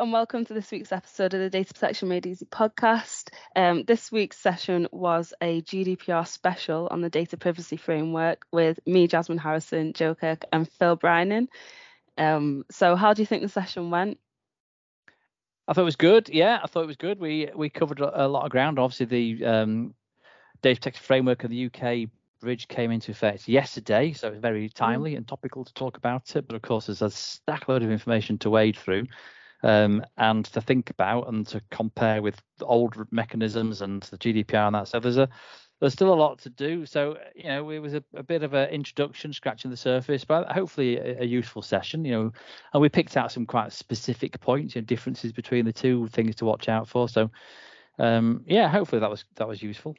and welcome to this week's episode of the Data Protection Made Easy podcast. This week's session was a GDPR special on the data privacy framework with me, Jasmine Harrison, Joe Kirk, and Phil Brynan. So how do you think the session went? I thought it was good. Yeah, I thought it was good. We covered a lot of ground. Obviously, the data protection framework of the UK bridge came into effect yesterday, so it's very timely and topical to talk about it. But of course, there's a stack load of information to wade through and to think about and to compare with the old mechanisms and the GDPR and that. So there's still a lot to do. So, it was a bit of an introduction, scratching the surface, but hopefully a useful session, and we picked out some quite specific points, differences between the two, things to watch out for. So, hopefully that was useful.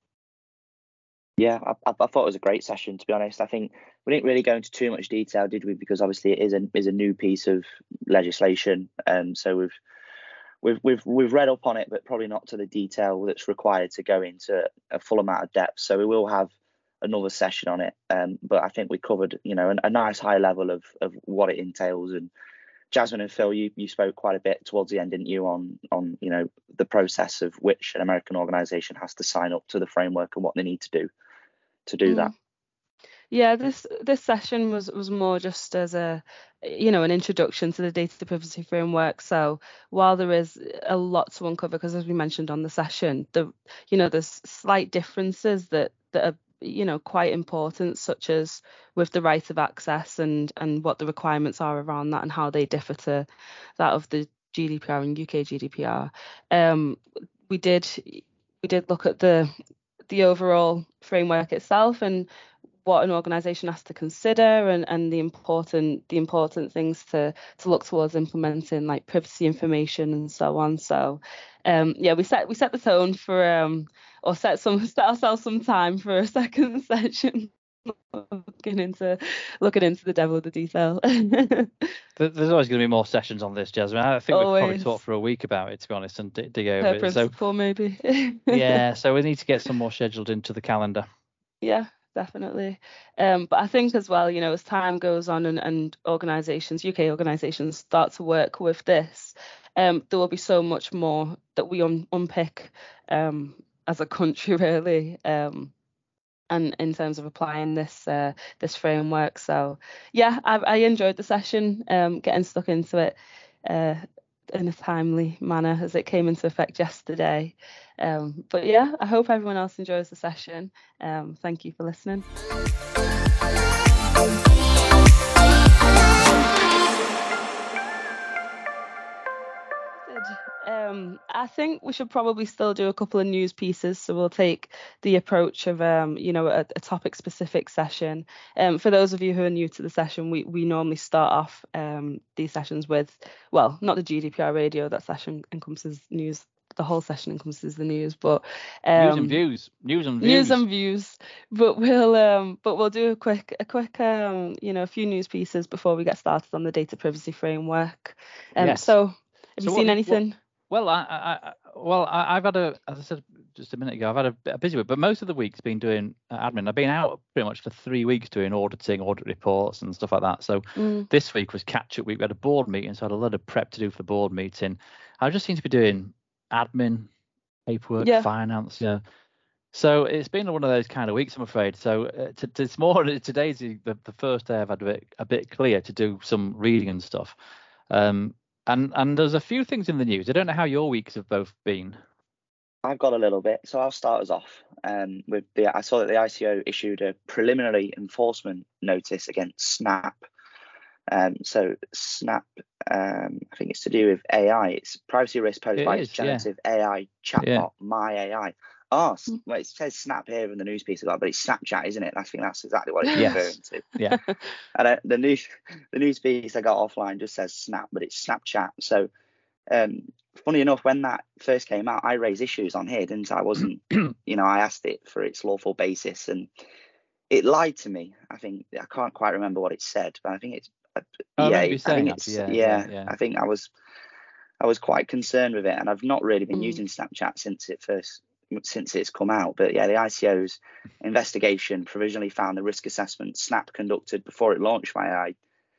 Yeah, I thought it was a great session, to be honest. I think we didn't really go into too much detail, did we? Because obviously it is a new piece of legislation, so we've read up on it, but probably not to the detail that's required to go into a full amount of depth. So we will have another session on it, but I think we covered, a nice high level of what it entails. And Jasmine and Phil, you spoke quite a bit towards the end, didn't you, on the process of which an American organisation has to sign up to the framework and what they need to do that. Yeah, this session was more just as an introduction to the data privacy framework. So while there is a lot to uncover, because as we mentioned on the session, there's slight differences that are quite important, such as with the right of access and what the requirements are around that and how they differ to that of the GDPR and UK GDPR. We did look at the overall framework itself and what an organisation has to consider and the important things to look towards implementing, like privacy information and so on. So we set the tone for or set ourselves some time for a second session looking into the devil of the detail. There's always going to be more sessions on this, Jasmine. I think we'll probably talk for a week about it, to be honest, and dig over it. Principle, maybe. Yeah, so we need to get some more scheduled into the calendar. Yeah, definitely. But I think as well, as time goes on and UK organisations start to work with this, there will be so much more that we unpick as a country, really. And in terms of applying this framework. So yeah, I enjoyed the session, getting stuck into it in a timely manner as it came into effect yesterday. But yeah, I hope everyone else enjoys the session. Thank you for listening. I think we should probably still do a couple of news pieces, so we'll take the approach of a topic specific session. For those of you who are new to the session, we normally start off these sessions with, well, not the GDPR radio, that session encompasses news. The whole session encompasses the news, but news and views. But we'll do a quick a few news pieces before we get started on the data privacy framework. Yes. So have you seen anything? I've had as I said just a minute ago, I've had a busy week, but most of the week's been doing admin. I've been out pretty much for 3 weeks doing audit reports and stuff like that. So this week was catch-up week. We had a board meeting, so I had a lot of prep to do for the board meeting. I just seem to be doing admin, paperwork, finance. Yeah. So it's been one of those kind of weeks, I'm afraid. So today's the first day I've had a bit clear to do some reading and stuff. And there's a few things in the news. I don't know how your weeks have both been. I've got a little bit, so I'll start us off. I saw that the ICO issued a preliminary enforcement notice against Snap. So Snap, I think it's to do with AI. It's privacy risk posed by generative AI chatbot, My AI. Well, it says Snap here in the news piece I got, but it's Snapchat, isn't it? I think that's exactly what it's referring to. Yeah. And the news piece I got offline just says Snap, but it's Snapchat. So, funny enough, when that first came out, I raised issues on here, didn't I? I wasn't, I asked it for its lawful basis, and it lied to me. I think I can't quite remember what it said, but I think it's. I think I was quite concerned with it, and I've not really been using Snapchat since it's come out. But yeah, the ICO's investigation provisionally found the risk assessment Snap conducted before it launched My AI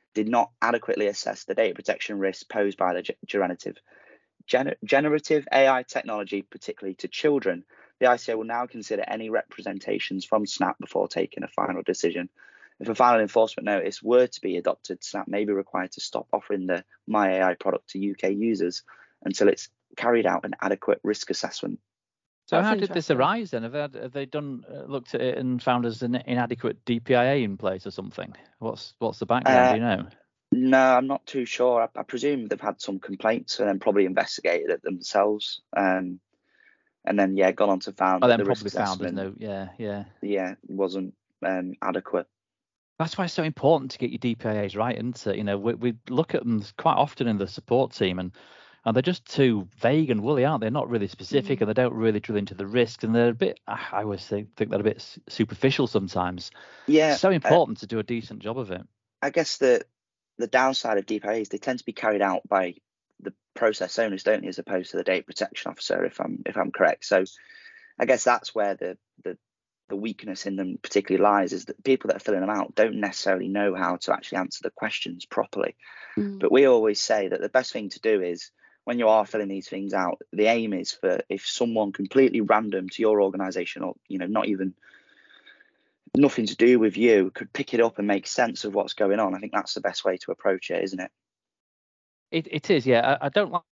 did not adequately assess the data protection risks posed by the generative AI technology, particularly to children. The ICO will now consider any representations from Snap before taking a final decision. If a final enforcement notice were to be adopted, Snap may be required to stop offering the MyAI product to UK users until it's carried out an adequate risk assessment. So That's how did this interesting. arise then? Have they done looked at it and found there's an inadequate DPIA in place or something? What's the background? Do you know? No, I'm not too sure. I presume they've had some complaints and then probably investigated it themselves. And then gone on to found that the risk assessment wasn't adequate. That's why it's so important to get your DPIAs right, isn't it? You know, we look at them quite often in the support team, and they're just too vague and woolly, aren't they? They're not really specific, and they don't really drill into the risks, and they're a bit, I always think they're a bit superficial sometimes. Yeah. It's so important to do a decent job of it. I guess the downside of DPIAs, they tend to be carried out by the process owners, don't they, as opposed to the data protection officer, if I'm correct. So I guess that's where the weakness in them particularly lies, is that the people that are filling them out don't necessarily know how to actually answer the questions properly. But we always say that the best thing to do is, when you are filling these things out, the aim is for, if someone completely random to your organization, or not even nothing to do with you, could pick it up and make sense of what's going on, I think that's the best way to approach it, isn't it? It is, yeah. I don't like.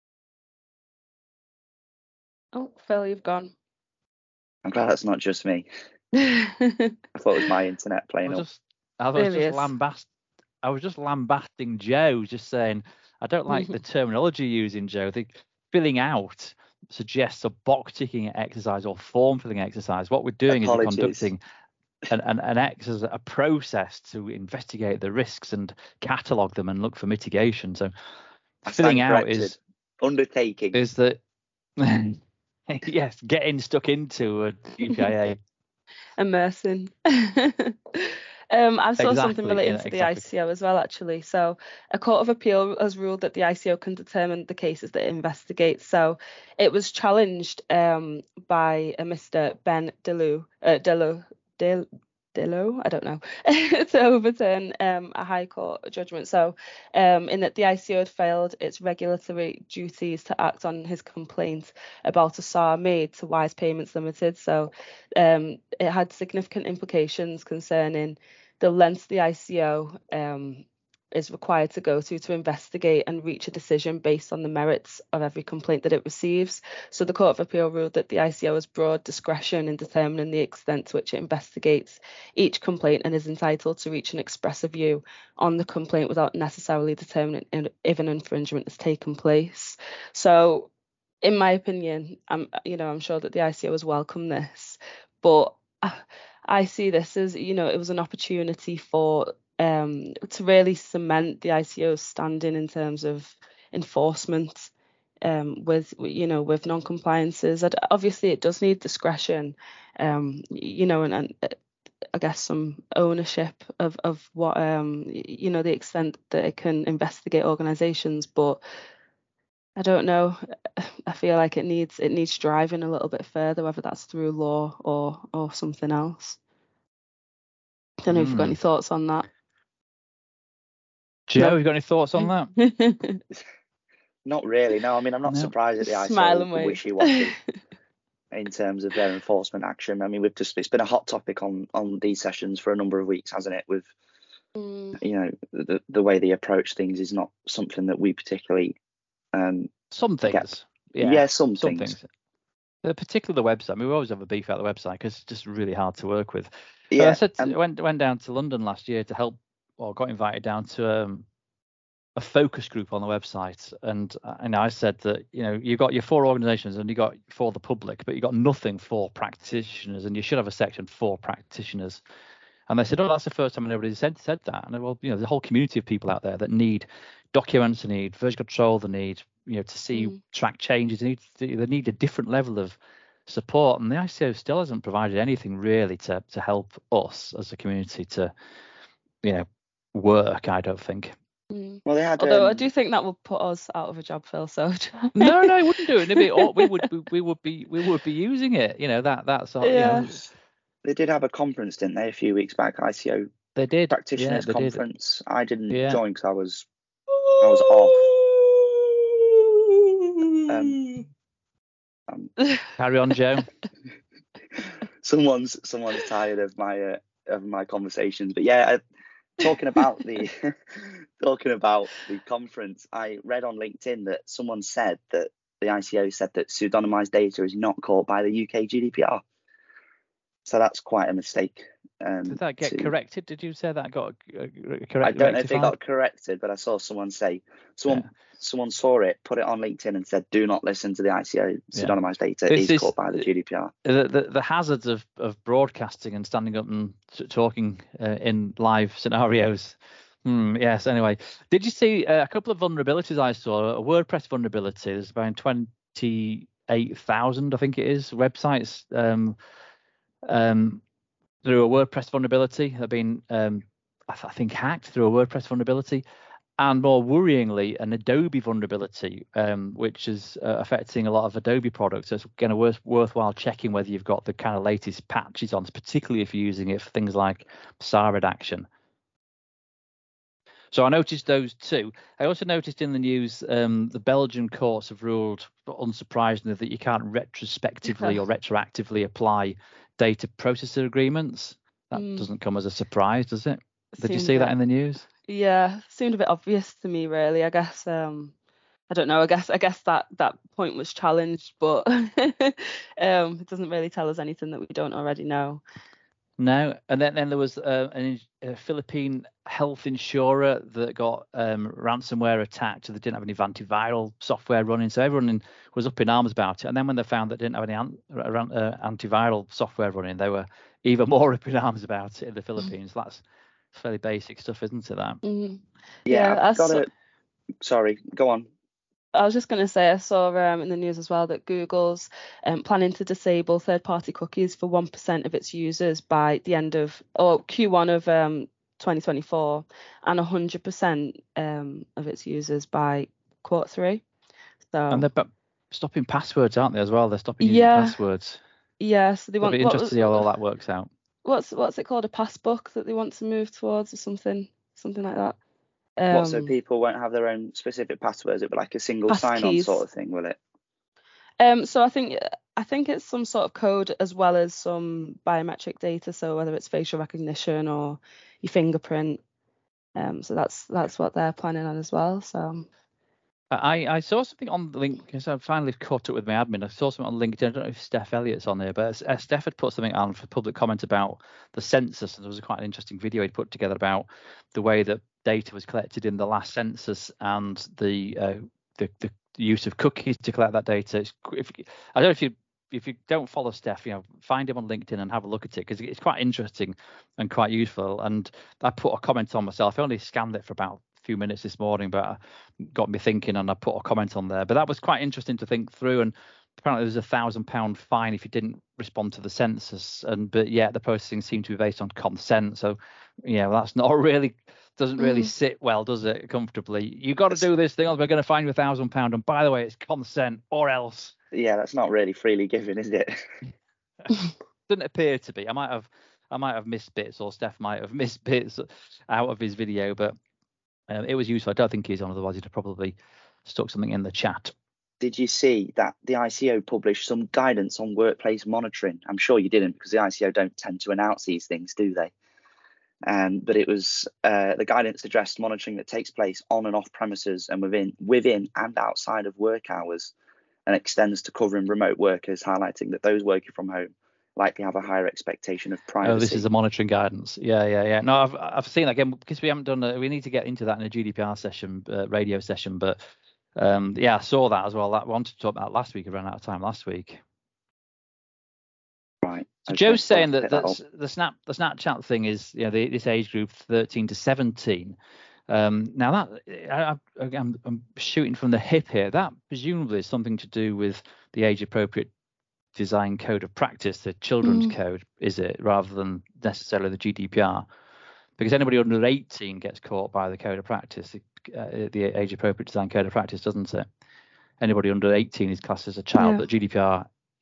Oh, Phil, you've gone. I'm glad that's not just me. I thought it was my internet playing up. I was just lambasting Joe, just saying I don't like the terminology using, Joe. The filling out suggests a box ticking exercise or form filling exercise. What we're doing is we're conducting an exercise, a process to investigate the risks and catalogue them and look for mitigation. So filling out is undertaking. Is that yes, getting stuck into a DPIA. Immersing. I saw something related to the ICO as well, actually. So a court of appeal has ruled that the ICO can determine the cases that it investigates. So it was challenged by a Mr. Ben Deleu, I don't know, to overturn a High Court judgment. So in that the ICO had failed its regulatory duties to act on his complaint about a SAR made to Wise Payments Limited. So it had significant implications concerning the length the ICO is required to go to investigate and reach a decision based on the merits of every complaint that it receives. So the Court of Appeal ruled that the ICO has broad discretion in determining the extent to which it investigates each complaint and is entitled to reach an expressive view on the complaint without necessarily determining if an infringement has taken place. So in my opinion, I'm sure that the ICO has welcomed this, but I see this as, it was an opportunity for to really cement the ICO's standing in terms of enforcement with non-compliances. Obviously it does need discretion, and I guess some ownership of what the extent that it can investigate organizations, but I don't know. I feel like it needs driving a little bit further, whether that's through law or something else. I don't know if you've got any thoughts on that. Joe, you got any thoughts on that? Not really. No, I mean, I'm not surprised at the ICO wishy-washy in terms of their enforcement action. I mean, it's been a hot topic on these sessions for a number of weeks, hasn't it? With the way they approach things is not something that we particularly some things. Some things. Particularly the website. I mean, we always have a beef out the website because it's just really hard to work with. Yeah, I went down to London last year to help, or got invited down to a focus group on the website, and I said that you've got your 4 organisations and you got for the public, but you got nothing for practitioners, and you should have a section for practitioners. And they said, oh, that's the first time anybody said that. And well, there's a whole community of people out there that need documents, they need version control, they need to see track changes, they need a different level of support, and the ICO still hasn't provided anything really to help us as a community to work, I don't think. Well, they had, although I do think that will put us out of a job, Phil. So no, it wouldn't do it. We would be using it. That's all. They did have a conference, didn't they, a few weeks back, ICO They did. practitioners they conference. Did. I didn't Yeah. join because I was off. Carry on, Joe. Someone's tired of my conversations, but yeah, talking about the conference, I read on LinkedIn that someone said that the ICO said that pseudonymized data is not caught by the UK GDPR. So that's quite a mistake. Did that get corrected? Did you say that got corrected? I don't know if it got corrected, but I saw someone say someone saw it, put it on LinkedIn, and said, "Do not listen to the ICO. Pseudonymized data is caught by the GDPR." The hazards of broadcasting and standing up and talking in live scenarios. Yes. Anyway, did you see a couple of vulnerabilities I saw? A WordPress vulnerability. There's about 28,000, I think it is, websites through a WordPress vulnerability have been, I think, hacked through a WordPress vulnerability. And more worryingly, an Adobe vulnerability, which is affecting a lot of Adobe products. So it's kind of worthwhile checking whether you've got the kind of latest patches on, particularly if you're using it for things like SAR redaction. So I noticed those two. I also noticed in the news the Belgian courts have ruled, unsurprisingly, that you can't retrospectively or retroactively apply data processor agreements. That doesn't come as a surprise, does it? Did you see that in the news? Yeah, seemed a bit obvious to me, really. I guess I don't know. I guess that point was challenged, but it doesn't really tell us anything that we don't already know. No, and then there was a Philippine health insurer that got ransomware attacked. So they didn't have any antiviral software running, so everyone was up in arms about it. And then when they found that they didn't have any antiviral software running, they were even more up in arms about it in the Philippines. That's fairly basic stuff, isn't it? That. Yeah, sorry, go on. I was just going to say, I saw in the news as well that Google's planning to disable third-party cookies for 1% of its users by the end of Q1 of 2024, and 100% of its users by Q3. So. And they're stopping passwords, aren't they, as well? They're stopping using passwords. Yeah, so they want. It'll be interesting to see how all that works out. What's it called? A passbook that they want to move towards, or something like that. So people won't have their own specific passwords? It'll be like a single sign-on sort of thing, will it? So I think it's some sort of code as well as some biometric data. So whether it's facial recognition or your fingerprint. So that's what they're planning on as well. So. I saw something on the link because I finally caught up with my admin. I saw something on LinkedIn. I don't know if Steph Elliott's on there, but Steph had put something on for public comment about the census. And there was quite an interesting video he'd put together about the way that data was collected in the last census and the use of cookies to collect that data. I don't know if you don't follow Steph, find him on LinkedIn and have a look at it because it's quite interesting and quite useful. And I put a comment on myself. I only scanned it for about few minutes this morning, but got me thinking, and I put a comment on there. But that was quite interesting to think through. And apparently there's £1,000 fine if you didn't respond to the census, but yet the processing seemed to be based on consent. So that's not really, doesn't really sit well, does it? Comfortably, you got to do this thing, or we're going to fine you £1,000. And by the way, it's consent or else. Yeah, that's not really freely given, is it? Didn't appear to be. I might have missed bits, or Steph might have missed bits out of his video, but. It was useful. I don't think he's on, otherwise he'd have probably stuck something in the chat. Did you see that the ICO published some guidance on workplace monitoring? I'm sure you didn't, because the ICO don't tend to announce these things, do they? But it was the guidance addressed monitoring that takes place on and off premises and within and outside of work hours, and extends to covering remote workers, highlighting that those working from home likely have a higher expectation of privacy. Oh, this is the monitoring guidance. Yeah. No, I've seen that again because we haven't done. We need to get into that in a GDPR session, radio session. But I saw that as well. I wanted to talk about last week. I ran out of time last week. Right. So Joe's saying that the Snapchat thing is this age group 13 to 17. Now that I'm shooting from the hip here. That presumably is something to do with the age appropriate design code of practice, the children's code, is it, rather than necessarily the GDPR? Because anybody under 18 gets caught by the code of practice, the age appropriate design code of practice, doesn't it? Anybody under 18 is classed as a child, but GDPR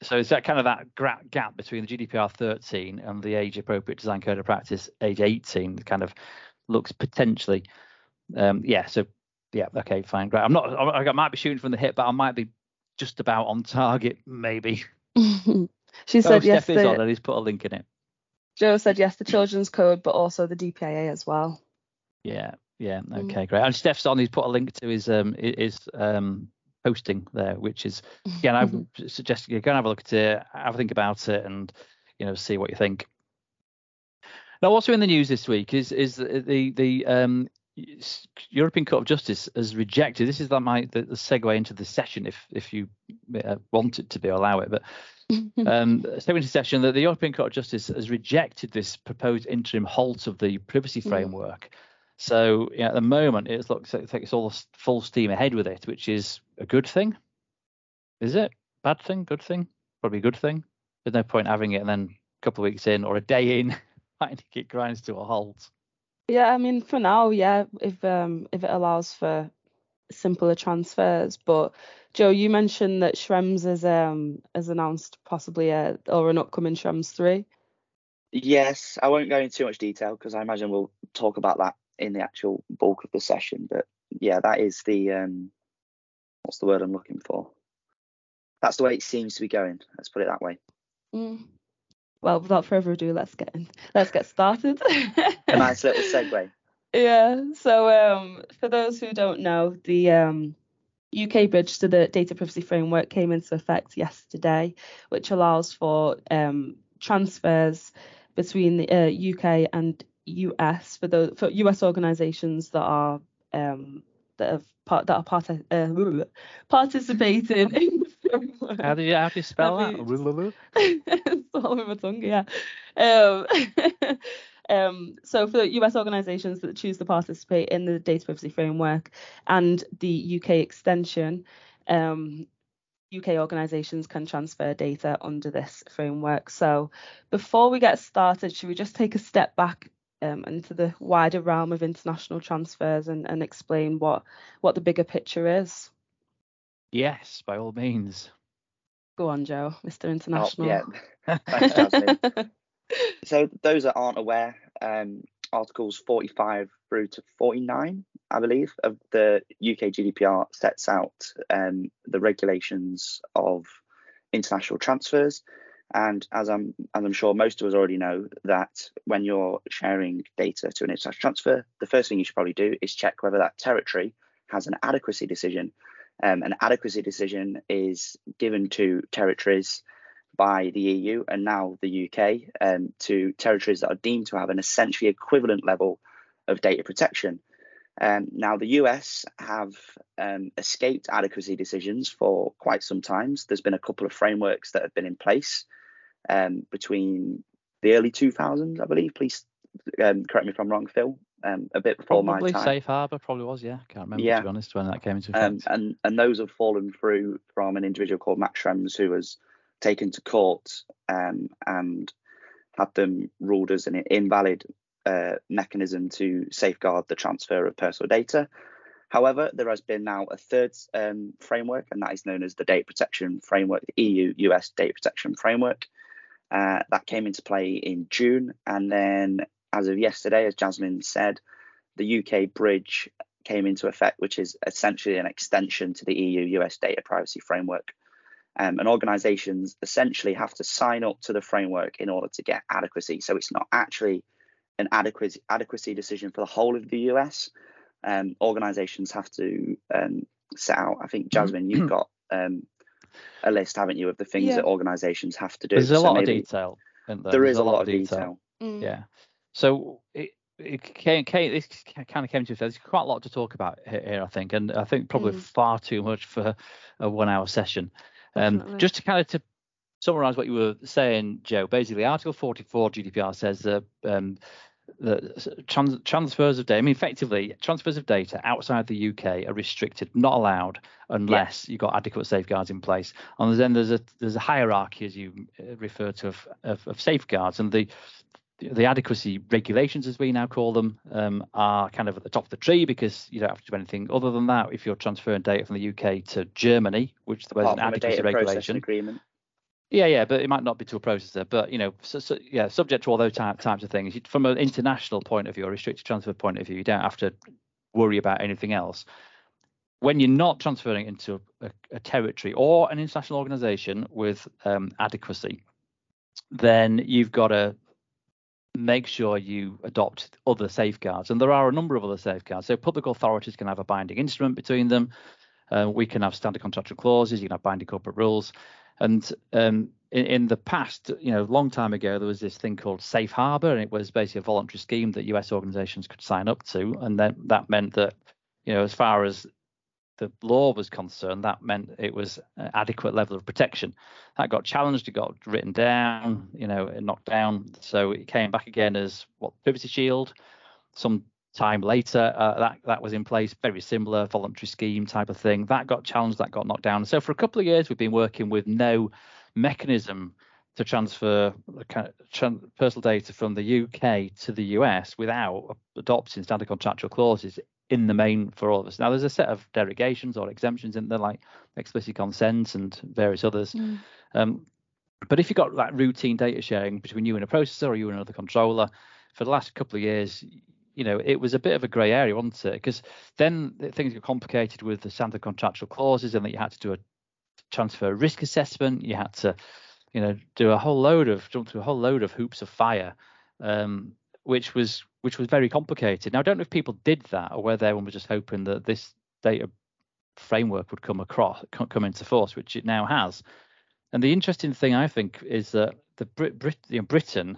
So is that kind of that gap between the GDPR 13 and the age appropriate design code of practice age 18 kind of looks potentially so yeah, okay, fine, great. I might be shooting from the hip, but I might be just about on target maybe. She said yes. Steph is on, and he's put a link in it. Joe said yes, the children's code, but also the DPIA as well. Yeah, okay, great. And Steph's on, he's put a link to his posting there, which is, again, I would suggest you go and have a look at it, have a think about it, and see what you think. Now, also in the news this week is the European Court of Justice has rejected. This is the segue into the session, if you want it to be, allow it, but segue into session that the European Court of Justice has rejected this proposed interim halt of the privacy framework. So at the moment, it looks like it's all full steam ahead with it, which is a good thing. Is it? Bad thing? Good thing? Probably a good thing. There's no point having it and then a couple of weeks in or a day in, finding it grinds to a halt. Yeah, I mean, for now, yeah, if it allows for simpler transfers. But Joe, you mentioned that Schrems has announced possibly an upcoming Schrems 3. Yes, I won't go into too much detail because I imagine we'll talk about that in the actual bulk of the session. But yeah, that is the what's the word I'm looking for? That's the way it seems to be going. Let's put it that way. Well, without further ado, let's get started. A nice little segue. Yeah. So for those who don't know, the UK bridge to the data privacy framework came into effect yesterday, which allows for transfers between the UK and US for US organisations that are participating in the framework. How do you spell that? It's all over my tongue, yeah. So for US organisations that choose to participate in the data privacy framework and the UK extension, UK organisations can transfer data under this framework. So before we get started, should we just take a step back into the wider realm of international transfers and explain what the bigger picture is? Yes, by all means. Go on, Joe, Mr. International. Oh, yeah. Thanks, Jasmine. So those that aren't aware, Articles 45 through to 49, I believe, of the UK GDPR sets out the regulations of international transfers. And as I'm sure most of us already know, that when you're sharing data to an international transfer, the first thing you should probably do is check whether that territory has an adequacy decision. An adequacy decision is given to territories by the EU and now the UK to territories that are deemed to have an essentially equivalent level of data protection. Now, the US have escaped adequacy decisions for quite some time. There's been a couple of frameworks that have been in place between the early 2000s, I believe. Please correct me if I'm wrong, Phil. A bit before my time. Safe Harbor probably was, yeah. Can't remember, to be honest, when that came into effect. And those have fallen through from an individual called Max Schrems, who was taken to court and had them ruled as an invalid mechanism to safeguard the transfer of personal data. However, there has been now a third framework, and that is known as the Data Protection Framework, the EU-US Data Protection Framework. That came into play in June, and then as of yesterday, as Jasmine said, the UK bridge came into effect, which is essentially an extension to the EU-US Data Privacy Framework. And organisations essentially have to sign up to the framework in order to get adequacy. So it's not actually an adequacy decision for the whole of the US. Organisations have to set out. I think, Jasmine, you've got a list, haven't you, of the things that organisations have to do? There's a lot of detail. There is a lot of detail. Yeah. So this kind of came to. There's quite a lot to talk about here, I think, and I think probably far too much for a 1 hour session. Just to kind of to summarise what you were saying, Joe. Basically, Article 44 GDPR says that transfers of data, effectively transfers of data outside the UK are restricted, not allowed unless you've got adequate safeguards in place. And then there's a hierarchy, as you refer to, of safeguards, and the adequacy regulations, as we now call them, are kind of at the top of the tree because you don't have to do anything other than that if you're transferring data from the UK to Germany, which there's an adequacy regulation. Agreement. Yeah, but it might not be to a processor. But subject to all those types of things. From an international point of view, or restricted transfer point of view, you don't have to worry about anything else. When you're not transferring into a territory or an international organization with adequacy, then you've got to make sure you adopt other safeguards. And there are a number of other safeguards. So public authorities can have a binding instrument between them. We can have standard contractual clauses. You can have binding corporate rules. And in the past, long time ago, there was this thing called Safe Harbor, and it was basically a voluntary scheme that US organizations could sign up to. And then that meant that, as far as the law was concerned, that meant it was an adequate level of protection. That got challenged, it got written down, knocked down. So it came back again as Privacy Shield. Some time later, that was in place, very similar voluntary scheme type of thing. That got challenged, that got knocked down. So for a couple of years, we've been working with no mechanism to transfer personal data from the UK to the US without adopting standard contractual clauses in the main for all of us. Now, there's a set of derogations or exemptions in there, like explicit consent and various others. But if you've got that routine data sharing between you and a processor or you and another controller, for the last couple of years, it was a bit of a grey area, wasn't it? Because then things got complicated with the standard contractual clauses, and that you had to do a transfer risk assessment. You had to, jump through a whole load of hoops of fire, which was very complicated. Now, I don't know if people did that or whether everyone was just hoping that this data framework would come into force, which it now has. And the interesting thing, I think, is that Britain,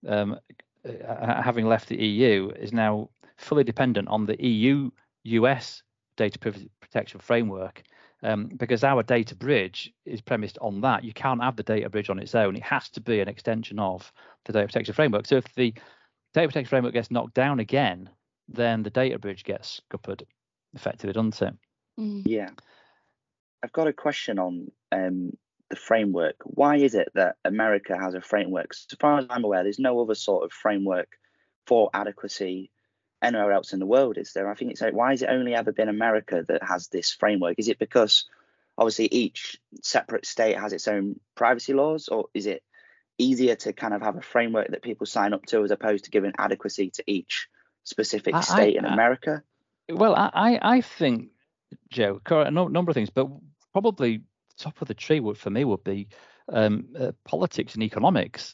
having left the EU, is now fully dependent on the EU-US data protection framework, because our data bridge is premised on that. You can't have the data bridge on its own. It has to be an extension of the data protection framework. So if the data protection framework gets knocked down again, then the data bridge gets scuppered, effectively, doesn't it? Yeah. I've got a question on the framework. Why is it that America has a framework? So far as I'm aware, there's no other sort of framework for adequacy anywhere else in the world, is there? I think it's like, why has it only ever been America that has this framework? Is it because obviously each separate state has its own privacy laws, or is it easier to kind of have a framework that people sign up to as opposed to giving adequacy to each specific state in America? Well, I think, Joe, a number of things, but probably top of the tree for me would be politics and economics.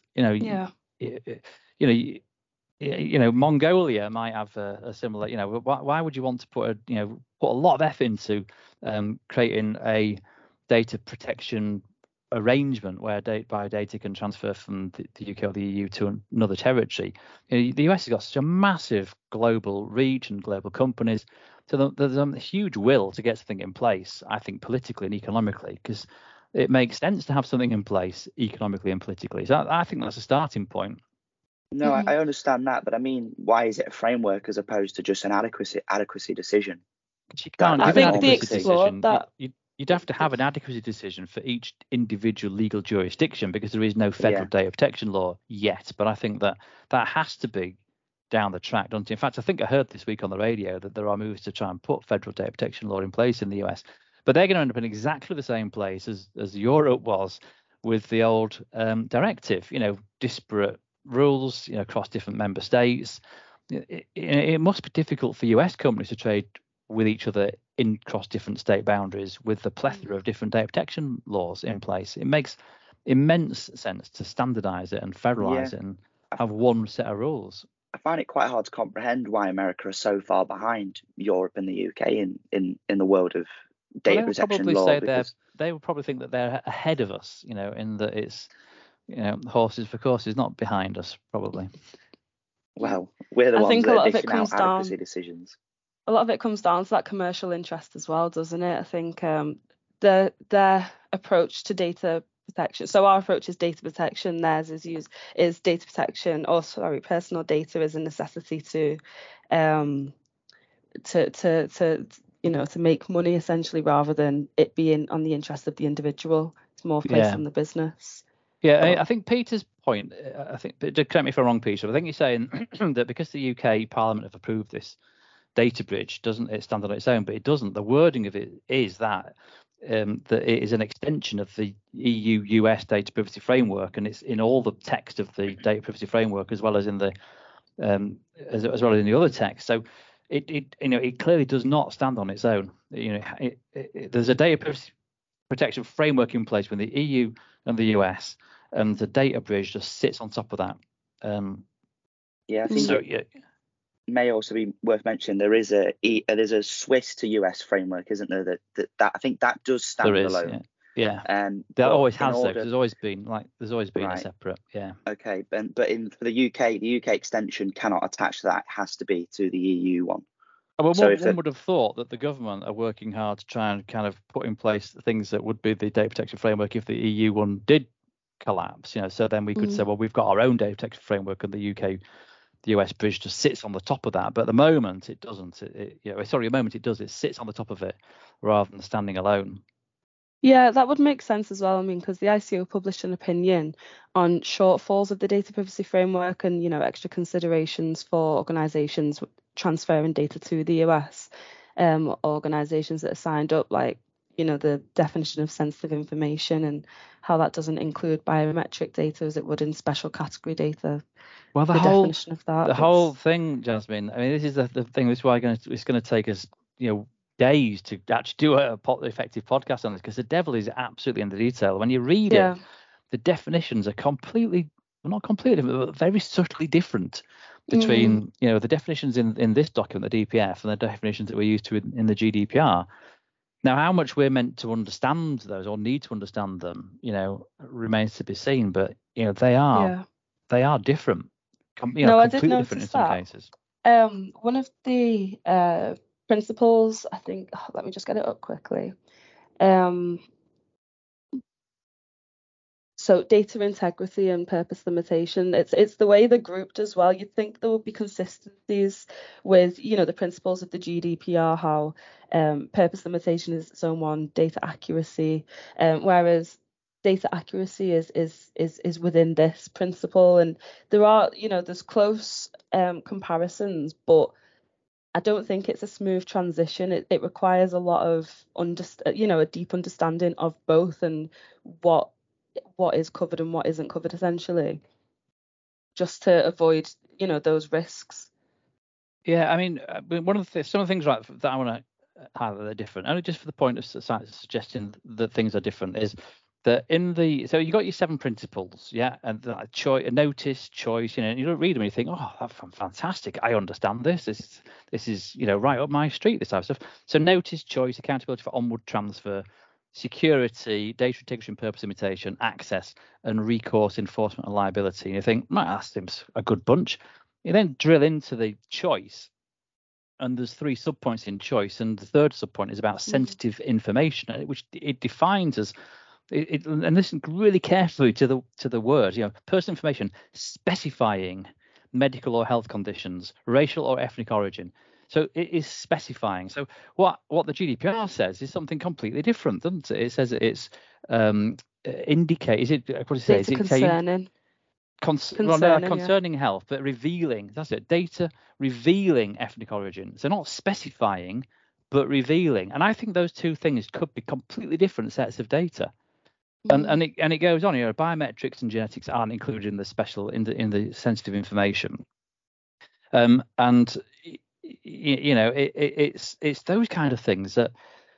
Mongolia might have a similar. Why would you want to put a lot of effort into creating a data protection arrangement where data can transfer from the UK or the EU to another territory? The US has got such a massive global reach and global companies, so there's a huge will to get something in place, I think, politically and economically, because it makes sense to have something in place economically and politically. So I think that's a starting point. No, I understand that, but I mean, why is it a framework as opposed to just an adequacy decision? You can't I give an think adequacy decision. You'd have to have an adequacy decision for each individual legal jurisdiction, because there is no federal data protection law yet. But I think that has to be down the track, don't it? In fact, I think I heard this week on the radio that there are moves to try and put federal data protection law in place in the US, but they're going to end up in exactly the same place as Europe was with the old directive. Disparate rules, across different member states. It must be difficult for US companies to trade with each other across different state boundaries with the plethora of different data protection laws in place. It makes immense sense to standardize it and federalize it and have one set of rules. I find it quite hard to comprehend why America is so far behind Europe and the UK in the world of data protection law. They would probably think that they're ahead of us, in that it's, horses for courses, not behind us, probably. Well, we're the ones that are dishing out adequacy decisions. A lot of it comes down to that commercial interest as well, doesn't it? I think their approach to data protection. So our approach is data protection. Theirs is data protection. Personal data is a necessity to make money, essentially, rather than it being on the interest of the individual. It's more placed on the business. Yeah, I think Peter's point. Correct me if I'm wrong, Peter. I think you're saying that because the UK Parliament have approved this data bridge, doesn't it stand on its own? But it doesn't. The wording of it is that that it is an extension of the EU-US data privacy framework, and it's in all the text of the data privacy framework as well as in the as well as in the other text. So it clearly does not stand on its own. There's a data privacy protection framework in place with the EU and the US, and the data bridge just sits on top of that. I think it may also be worth mentioning there's a Swiss to US framework, isn't there? That I think that does stand alone. Yeah. There always has though. There's always been a separate. Yeah. Okay, but for the UK extension cannot attach to that. It has to be to the EU one. Well, one would have thought that the government are working hard to try and kind of put in place things that would be the data protection framework if the EU one did collapse. So then we could say, well, we've got our own data protection framework, and the US bridge just sits on the top of that. But at the moment, it doesn't. At the moment it does. It sits on the top of it rather than standing alone. Yeah, that would make sense as well. I mean, because the ICO published an opinion on shortfalls of the data privacy framework and, extra considerations for organisations transferring data to the US, organisations that are signed up, like, the definition of sensitive information and how that doesn't include biometric data as it would in special category data. Well, definition of that. The whole thing, Jasmine, I mean, this is the thing. This is why it's going to take us, days to actually do a effective podcast on this, because the devil is absolutely in the detail. When you read it, the definitions are not completely different, but very subtly different between the definitions in this document, the DPF, and the definitions that we're used to in the GDPR. Now, how much we're meant to understand those or need to understand them, remains to be seen. But they are different. No, I did completely notice different in some cases. One of the principles, I think, let me just get it up quickly. So data integrity and purpose limitation, it's the way they're grouped as well. You'd think there would be consistencies with, the principles of the GDPR, how purpose limitation is its own one, data accuracy, whereas data accuracy is within this principle. And there are, there's close comparisons, but I don't think it's a smooth transition. It requires a lot of a deep understanding of both and what is covered and what isn't covered, essentially, just to avoid those risks. Yeah, I mean, some of the things that I want to highlight that are different, only just for the point of suggesting that things are different, is that so you got your 7 principles, and notice, choice, and you don't read them and you think, oh, that's fantastic, I understand this. This is right up my street, this type of stuff. So notice, choice, accountability for onward transfer, security, data integrity and purpose limitation, access, and recourse, enforcement and liability. And you think, that seems a good bunch. You then drill into the choice, and there's 3 subpoints in choice, and the third subpoint is about sensitive information, which it defines as and listen really carefully to the word, personal information specifying medical or health conditions, racial or ethnic origin. So it is specifying. So what the GDPR says is something completely different, doesn't it? It says it's indicate. Is it what does it say? Is it concerning? Concerning health, but revealing. That's it. Data revealing ethnic origin. So not specifying, but revealing. And I think those two things could be completely different sets of data. And it goes on. Biometrics and genetics aren't included in the sensitive information. It's those kind of things that,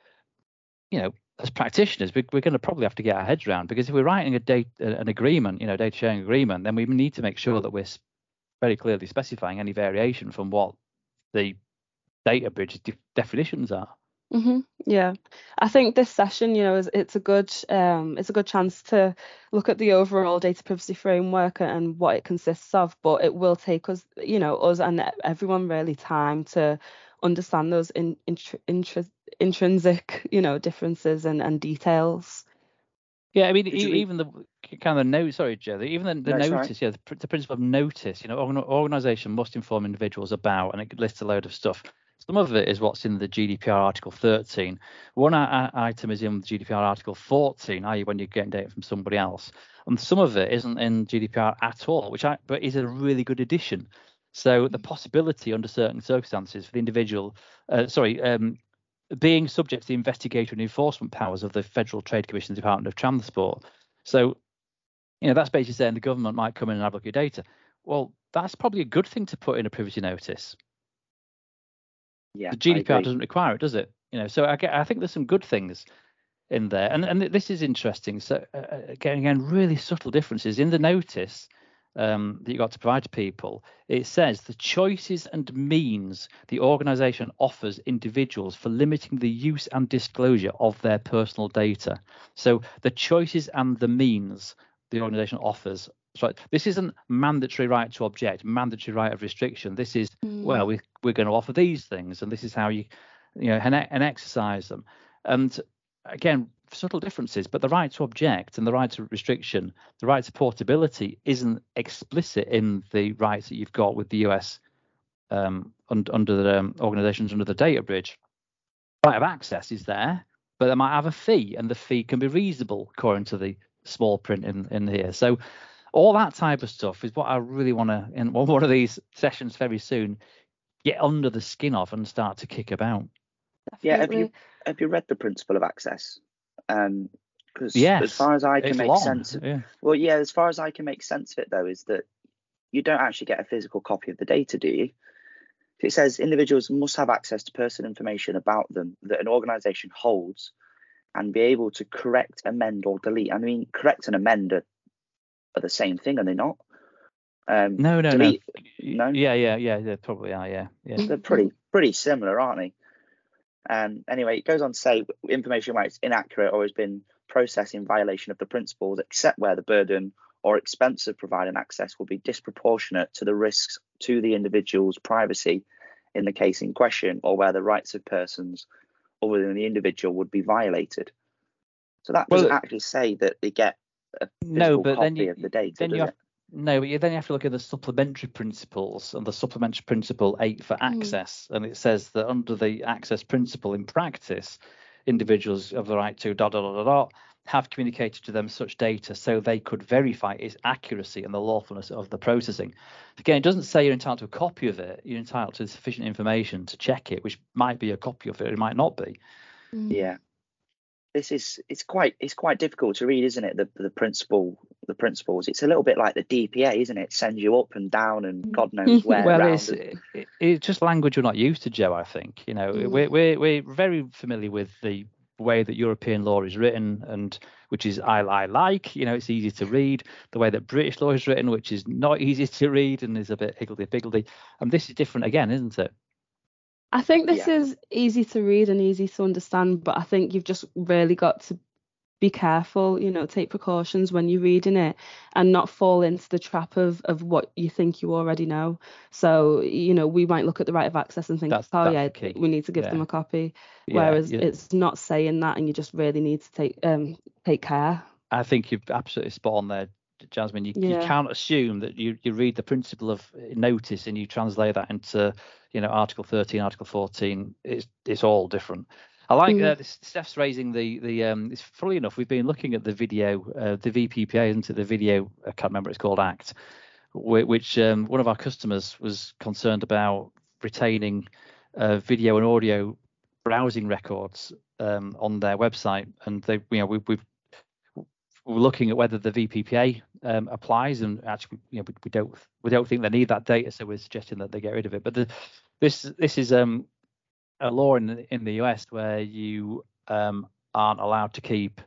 as practitioners, we're going to probably have to get our heads around, because if we're writing an agreement, data sharing agreement, then we need to make sure that we're very clearly specifying any variation from what the data bridge definitions are. Yeah, I think this session, it's a good chance to look at the overall data privacy framework and what it consists of, but it will take us, us and everyone really time to understand those intrinsic, differences and details. Yeah, I mean, even the kind of note. Sorry, Joe. Even the notice. Sorry. Yeah, the principle of notice. Organisation must inform individuals about, and it lists a load of stuff. Some of it is what's in the GDPR Article 13. One item is in the GDPR Article 14, i.e. when you're getting data from somebody else. And some of it isn't in GDPR at all, but is a really good addition. So the possibility under certain circumstances for the individual, being subject to the investigatory and enforcement powers of the Federal Trade Commission, the Department of Transport. So, that's basically saying the government might come in and have a look at your data. Well, that's probably a good thing to put in a privacy notice. Yeah, the GDPR doesn't require it, does it? So I think there's some good things in there, and this is interesting. So again, really subtle differences in the notice that you got to provide to people. It says the choices and means the organisation offers individuals for limiting the use and disclosure of their personal data. So the choices and the means the organisation offers. So this isn't mandatory right to object, mandatory right of restriction. This is well, we're going to offer these things, and this is how you and exercise them. And again, subtle differences, but the right to object and the right to restriction, the right to portability isn't explicit in the rights that you've got with the US under the organisations under the data bridge. Right of access is there, but they might have a fee, and the fee can be reasonable according to the small print in here. So all that type of stuff is what I really want to, in one of these sessions very soon, get under the skin of and start to kick about. Definitely. Yeah, have you read the principle of access? Because yes, as far as I can make long. sense of, yeah. Well, yeah, as far as I can make sense of it, though, is that you don't actually get a physical copy of the data, do you? It says individuals must have access to personal information about them that an organisation holds and be able to correct, amend, or delete. I mean, correct and amend are the same thing, are they not? No. Delete, no. Yeah. They probably are. Yeah. They're pretty similar, aren't they? Anyway, it goes on to say information where it's inaccurate or has been processed in violation of the principles, except where the burden or expense of providing access will be disproportionate to the risks to the individual's privacy in the case in question, or where the rights of persons other than the individual would be violated. So that doesn't actually say that they get a physical copy of the data, does it? No, but then you have to look at the supplementary principles, and the supplementary principle 8 for access, and it says that under the access principle in practice, individuals have the right to ... have communicated to them such data so they could verify its accuracy and the lawfulness of the processing. Again, it doesn't say you're entitled to a copy of it. You're entitled to sufficient information to check it, which might be a copy of it, it might not be. Yeah. It's quite difficult to read, isn't it? The principles. It's a little bit like the DPA, isn't it? It sends you up and down and God knows where. Well, it's just language we're not used to, Joe. I think we're very familiar with the way that European law is written, and which is I like. It's easy to read. The way that British law is written, which is not easy to read and is a bit higgledy-piggledy. And this is different again, isn't it? I think this is easy to read and easy to understand, but I think you've just really got to be careful, take precautions when you're reading it and not fall into the trap of what you think you already know. So, we might look at the right of access and think, we need to give them a copy. Whereas it's not saying that, and you just really need to take care. I think you're absolutely spot on there, Jasmine. You can't assume that you read the principle of notice and you translate that into Article 13, Article 14. It's all different. I like Steph's raising the it's funny enough, we've been looking at the video, the VPPA, isn't it? The video, I can't remember, it's called ACT, which one of our customers was concerned about retaining video and audio browsing records on their website, and they we're looking at whether the VPPA applies, and actually we don't think they need that data, so we're suggesting that they get rid of it. But this is a law in the US where you aren't allowed to keep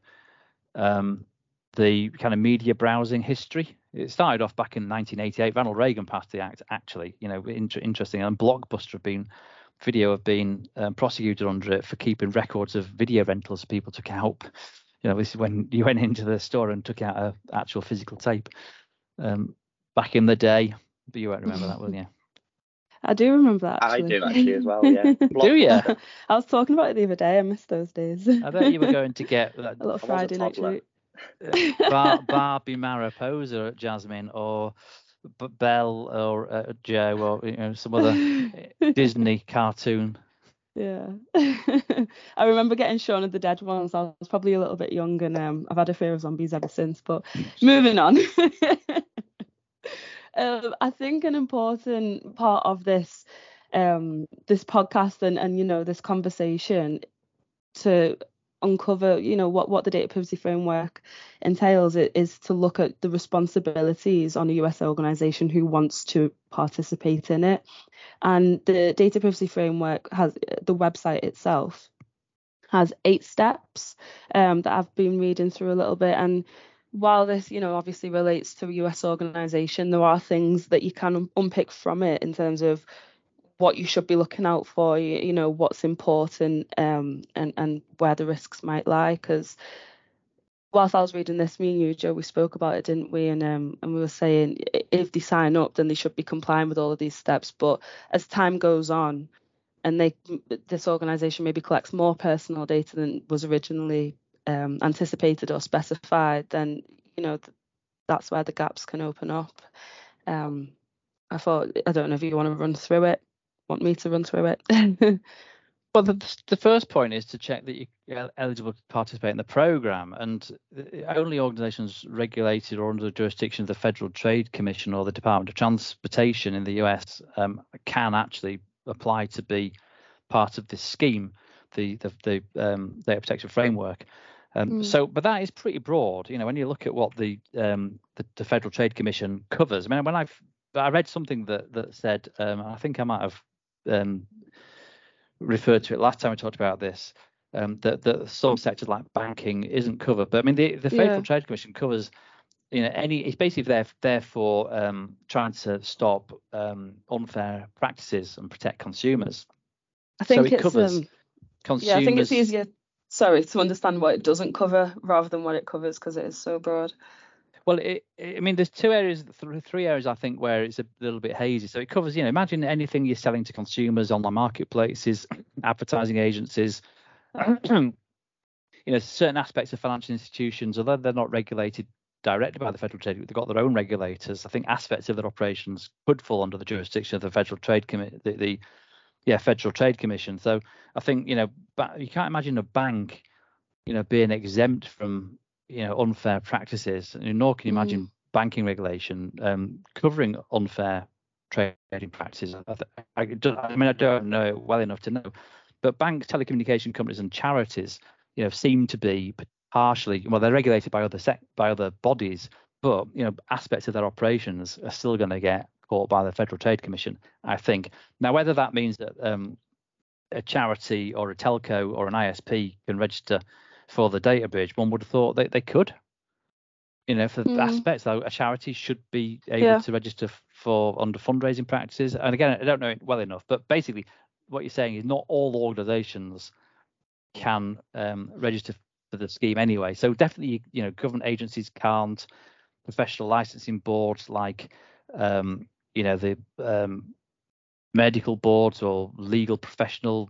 the kind of media browsing history. It started off back in 1988. Ronald Reagan passed the act, actually. Interesting. And Blockbuster have been prosecuted under it for keeping records of video rentals people took out. This is when you went into the store and took out an actual physical tape back in the day. But you won't remember that, will you? I do remember that, actually. I do actually as well, yeah. Do you? I was talking about it the other day. I missed those days. I bet you were going to get a little Friday night treat. Barbie Mariposa, Jasmine, or Belle, or Joe, or some other Disney cartoon. Yeah. I remember getting Shaun of the Dead once. I was probably a little bit young, and I've had a fear of zombies ever since. But moving on. I think an important part of this podcast and this conversation to uncover, what the data privacy framework entails, it is to look at the responsibilities on a US organization who wants to participate in it. And the data privacy framework has, the website itself has 8 steps that I've been reading through a little bit. And while this, obviously relates to a US organization, there are things that you can unpick from it in terms of what you should be looking out for, what's important, and where the risks might lie. Because whilst I was reading this, me and you, Joe, we spoke about it, didn't we? And we were saying if they sign up, then they should be complying with all of these steps. But as time goes on, and this organisation maybe collects more personal data than was originally anticipated or specified, then that's where the gaps can open up. I don't know if you want to run through it. Want me to run through it? Well, the first point is to check that you're eligible to participate in the program, and only organisations regulated or under the jurisdiction of the Federal Trade Commission or the Department of Transportation in the US can actually apply to be part of this scheme, the data protection framework. But that is pretty broad. When you look at what the Federal Trade Commission covers. I mean, when I read something that said, I think I might have referred to it last time we talked about this, that some sectors like banking isn't covered. But I mean, the Federal Trade Commission covers, it's basically there for trying to stop unfair practices and protect consumers. I think so it covers consumers. Yeah, I think it's easier, to understand what it doesn't cover rather than what it covers, because it is so broad. Well, I mean, there's three areas I think where it's a little bit hazy. So it covers, imagine anything you're selling to consumers, online marketplaces, advertising agencies, certain aspects of financial institutions, although they're not regulated directly by the Federal Trade, they've got their own regulators. I think aspects of their operations could fall under the jurisdiction of the Federal Trade Federal Trade Commission. So I think, you can't imagine a bank, being exempt from unfair practices, nor can you imagine banking regulation covering unfair trading practices. I don't know it well enough to know, but banks, telecommunication companies, and charities, seem to be partially, they're regulated by other bodies, but aspects of their operations are still going to get caught by the Federal Trade Commission, I think. Now, whether that means that a charity or a telco or an ISP can register for the data breach, one would have thought they could. For aspects, though, a charity should be able to register for under fundraising practices. And again, I don't know it well enough, but basically what you're saying is not all organisations can register for the scheme anyway. So definitely, government agencies can't. Professional licensing boards like, the medical boards or legal professional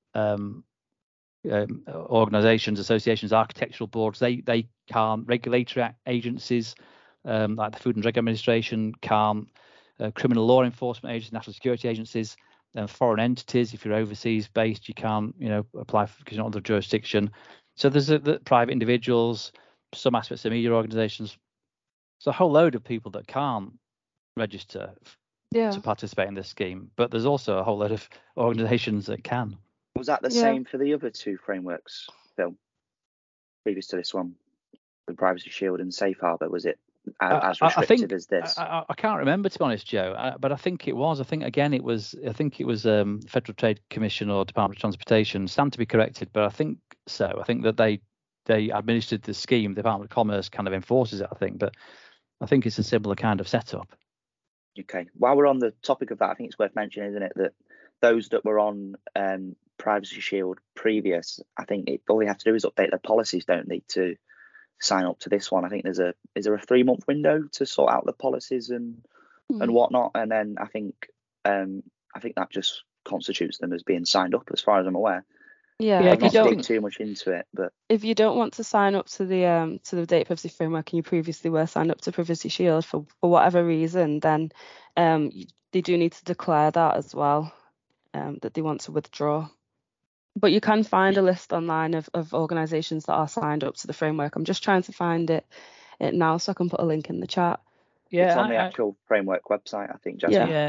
organisations, associations, architectural boards, they can't. Regulatory agencies like the Food and Drug Administration can't. Criminal law enforcement agencies, national security agencies, foreign entities. If you're overseas based, you can't apply because you're not under jurisdiction. So there's the private individuals, some aspects of media organisations. So a whole load of people that can't register to participate in this scheme, but there's also a whole load of organisations that can. Was that the same for the other two frameworks, Phil, previous to this one, the Privacy Shield and Safe Harbor? Was it as restricted as this? I can't remember, to be honest, Joe, but I think it was. I think it was Federal Trade Commission or Department of Transportation. Stand to be corrected, but I think so. I think that they administered the scheme. The Department of Commerce kind of enforces it, I think, but I think it's a similar kind of setup. Okay. While we're on the topic of that, I think it's worth mentioning, isn't it, that those that were on Privacy Shield previous, I think all they have to do is update their policies, don't they, to sign up to this one. I think is there a 3-month window to sort out the policies and whatnot, and then I think that just constitutes them as being signed up, as far as I'm aware. Yeah, not dig too much into it, but if you don't want to sign up to the data privacy framework and you previously were signed up to Privacy Shield for whatever reason, then they do need to declare that as well, that they want to withdraw. But you can find a list online of organisations that are signed up to the framework. I'm just trying to find it now so I can put a link in the chat. It's on the actual framework website, I think, Jasmine. Yeah.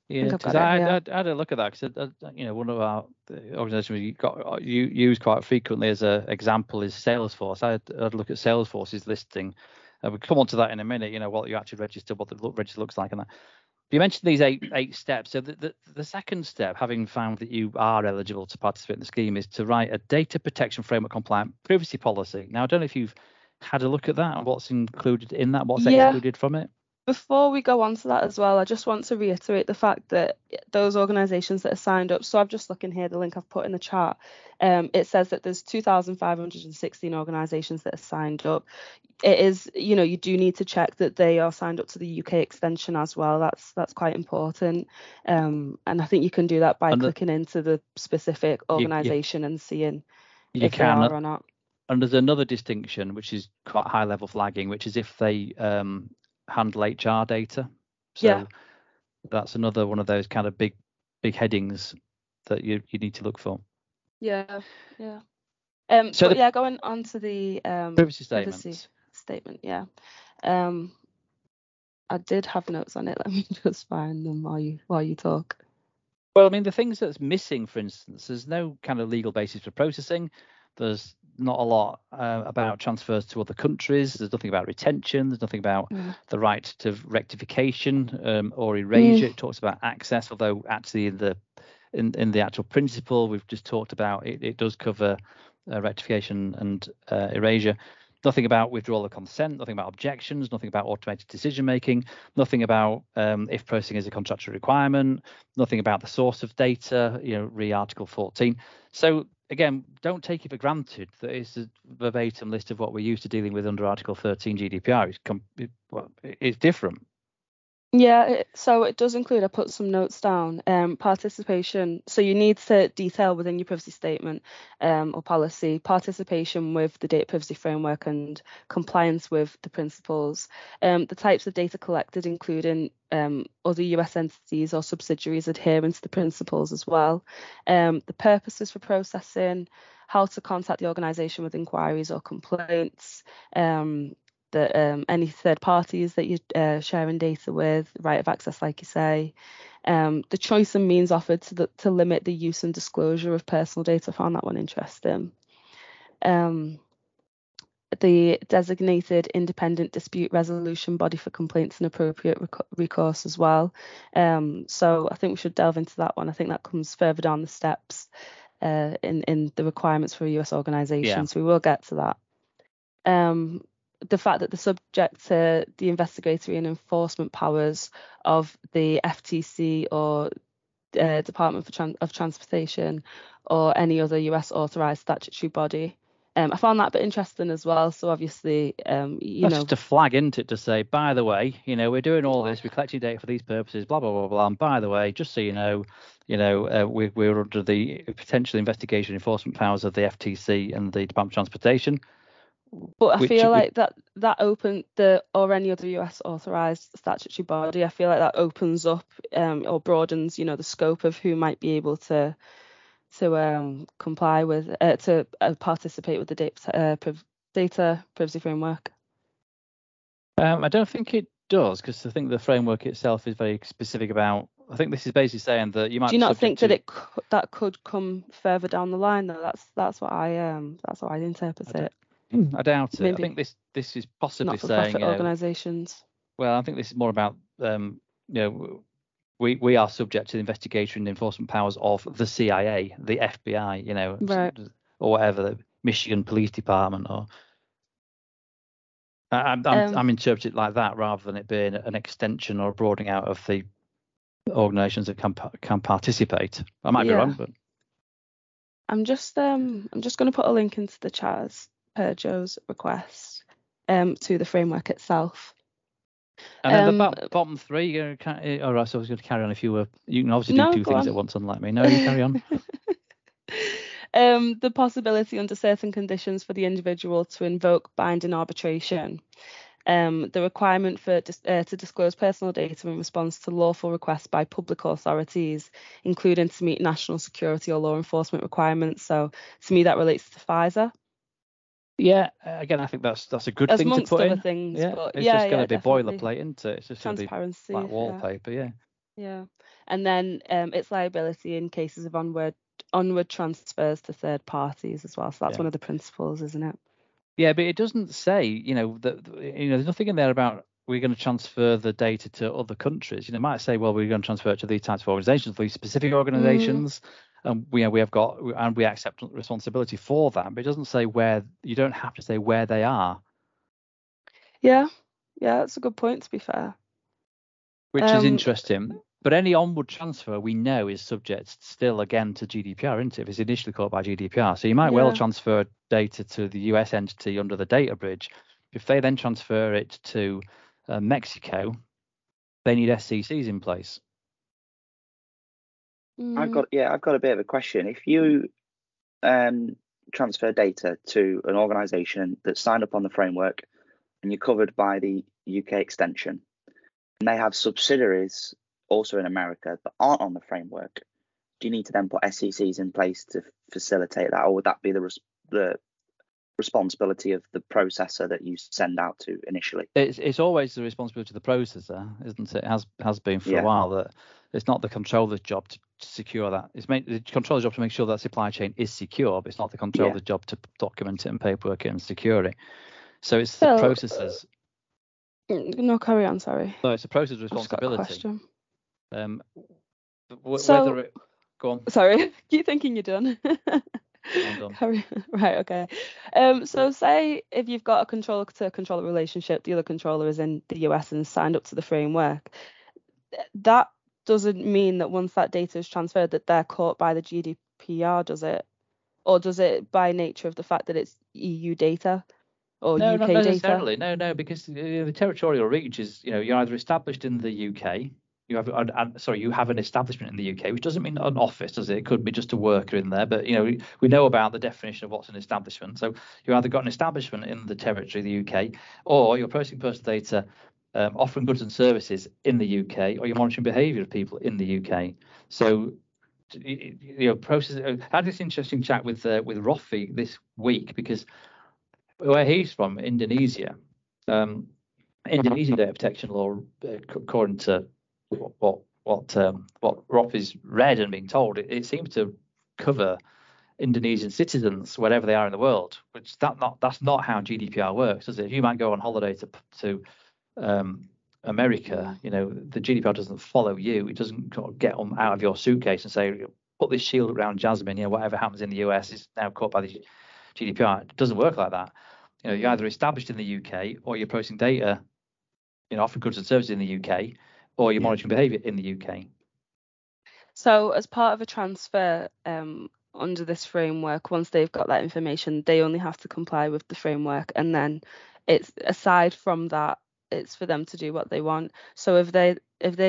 I think I've because got it here. I had a look at that because one of our organisations you use quite frequently as an example is Salesforce. I had a look at Salesforce's listing. We'll come on to that in a minute. What you actually register, what the register looks like, and that. You mentioned these eight steps. So the second step, having found that you are eligible to participate in the scheme, is to write a data protection framework compliant privacy policy. Now, I don't know if you've had a look at that and what's included in that, what's excluded from it. Before we go on to that as well, I just want to reiterate the fact that those organisations that are signed up, so I'm just looking here, the link I've put in the chat, it says that there's 2,516 organisations that are signed up. It is, you do need to check that they are signed up to the UK extension as well. That's quite important. And I think you can do that by clicking into the specific organisation and seeing if they are or not. And there's another distinction, which is quite high level flagging, which is if they handle HR data. So that's another one of those kind of big headings that you need to look for. Yeah. So going on to the privacy statement. Yeah. I did have notes on it. Let me just find them while you talk. Well, I mean, the things that's missing, for instance, there's no kind of legal basis for processing. There's not a lot about transfers to other countries. There's nothing about retention. There's nothing about the right to rectification or erasure. It talks about access, although actually in the actual principle we've just talked about, it does cover rectification and erasure. Nothing about withdrawal of consent, nothing about objections, nothing about automated decision making, nothing about if processing is a contractual requirement, nothing about the source of data, re Article 14. So again, don't take it for granted that it's a verbatim list of what we're used to dealing with under Article 13 GDPR. It's different. Yeah, so it does include, I put some notes down, participation. So you need to detail within your privacy statement or policy, participation with the data privacy framework and compliance with the principles. The types of data collected, including other US entities or subsidiaries adhering to the principles as well. The purposes for processing, how to contact the organisation with inquiries or complaints, any third parties that you're sharing data with, right of access, like you say, the choice and means offered to limit the use and disclosure of personal data. I found that one interesting. The designated independent dispute resolution body for complaints and appropriate recourse as well. So I think we should delve into that one. I think that comes further down the steps in the requirements for a US organisation. So we will get to that. The fact that they're subject to the investigatory and enforcement powers of the FTC or Department of Transportation or any other US authorised statutory body. I found that a bit interesting as well. So obviously, just to flag into it to say, by the way, we're doing all this, we're collecting data for these purposes, blah blah blah blah. And by the way, just so we're under the potential investigation enforcement powers of the FTC and the Department of Transportation. But I feel like that open or any other US authorised statutory body, I feel like that opens up or broadens, the scope of who might be able to comply with to participate with the data privacy framework. I don't think it does, because I think the framework itself is very specific about. I think this is basically saying that you might. Do you not think that that could come further down the line though? That's what I interpret it. I doubt it. Maybe. I think this is possibly saying organisations. Well, I think this is more about we are subject to the investigation and enforcement powers of the CIA, the FBI, right, or whatever, the Michigan Police Department, or I'm interpreting it like that rather than it being an extension or a broadening out of the organisations that can participate. I might be wrong, but I'm just going to put a link into the chat as per Joe's request to the framework itself. And then the bottom three, all right, so I was going to carry on if you were. You can obviously do two things at once, unlike me. No, you carry on. The possibility under certain conditions for the individual to invoke binding arbitration. The requirement for to disclose personal data in response to lawful requests by public authorities, including to meet national security or law enforcement requirements. So to me, that relates to FISA. Yeah, again, I think that's a good thing to put in. Things, yeah, but it's just going to be definitely. boilerplate, isn't it? It's just transparency, like wallpaper, yeah. Yeah. And then its liability in cases of onward transfers to third parties as well. So that's Yeah. one of the principles, isn't it? Yeah, but it doesn't say, there's nothing in there about we're going to transfer the data to other countries. It might say, well, we're going to transfer it to these types of organizations, these specific organizations, and we accept responsibility for that. But it doesn't say where. You don't have to say where they are. Yeah, that's a good point, to be fair. Which is interesting. But any onward transfer we know is subject still again to GDPR, isn't it? If it's initially caught by GDPR. So you might well transfer data to the US entity under the data bridge. If they then transfer it to Mexico, they need SCCs in place. I've got a bit of a question. If you transfer data to an organisation that's signed up on the framework and you're covered by the UK extension, and they have subsidiaries also in America that aren't on the framework, do you need to then put SCCs in place to facilitate that, or would that be the responsibility of the processor that you send out to initially? It's always the responsibility of the processor, isn't it? It has been for a while. That it's not the controller's job to secure that. It's the controller's job to make sure that supply chain is secure, but it's not the controller's job to document it and paperwork it and secure it. So it's the processors. No, carry on. Sorry. No, it's the processor's responsibility. I've just got a question. Go on. Sorry, keep thinking you're done. I'm done. Right, okay. So say if you've got a controller to controller relationship, the other controller is in the US and signed up to the framework. That doesn't mean that once that data is transferred that they're caught by the GDPR, does it? Or does it by nature of the fact that it's EU data or UK data? No, not necessarily. No, because the territorial reach is, you're either established in the UK. You have an establishment in the UK, which doesn't mean an office, does it? It could be just a worker in there. But we know about the definition of what's an establishment. So you either got an establishment in the territory, the UK, or you're processing personal data, offering goods and services in the UK, or you're monitoring behaviour of people in the UK. So process. I had this interesting chat with Rofi this week, because where he's from, Indonesia, Indonesian data protection law, according to what Rofi's read and been told, it seems to cover Indonesian citizens wherever they are in the world, which that's not how GDPR works, is it? If you might go on holiday to America, the GDPR doesn't follow you. It doesn't get out of your suitcase and say, put this shield around Jasmine. Whatever happens in the US is now caught by the GDPR. It doesn't work like that. You're either established in the UK, or you're processing data, offering goods and services in the UK, or you're monitoring behaviour in the UK. So as part of a transfer under this framework, once they've got that information, they only have to comply with the framework, and then it's aside from that, it's for them to do what they want. So if they're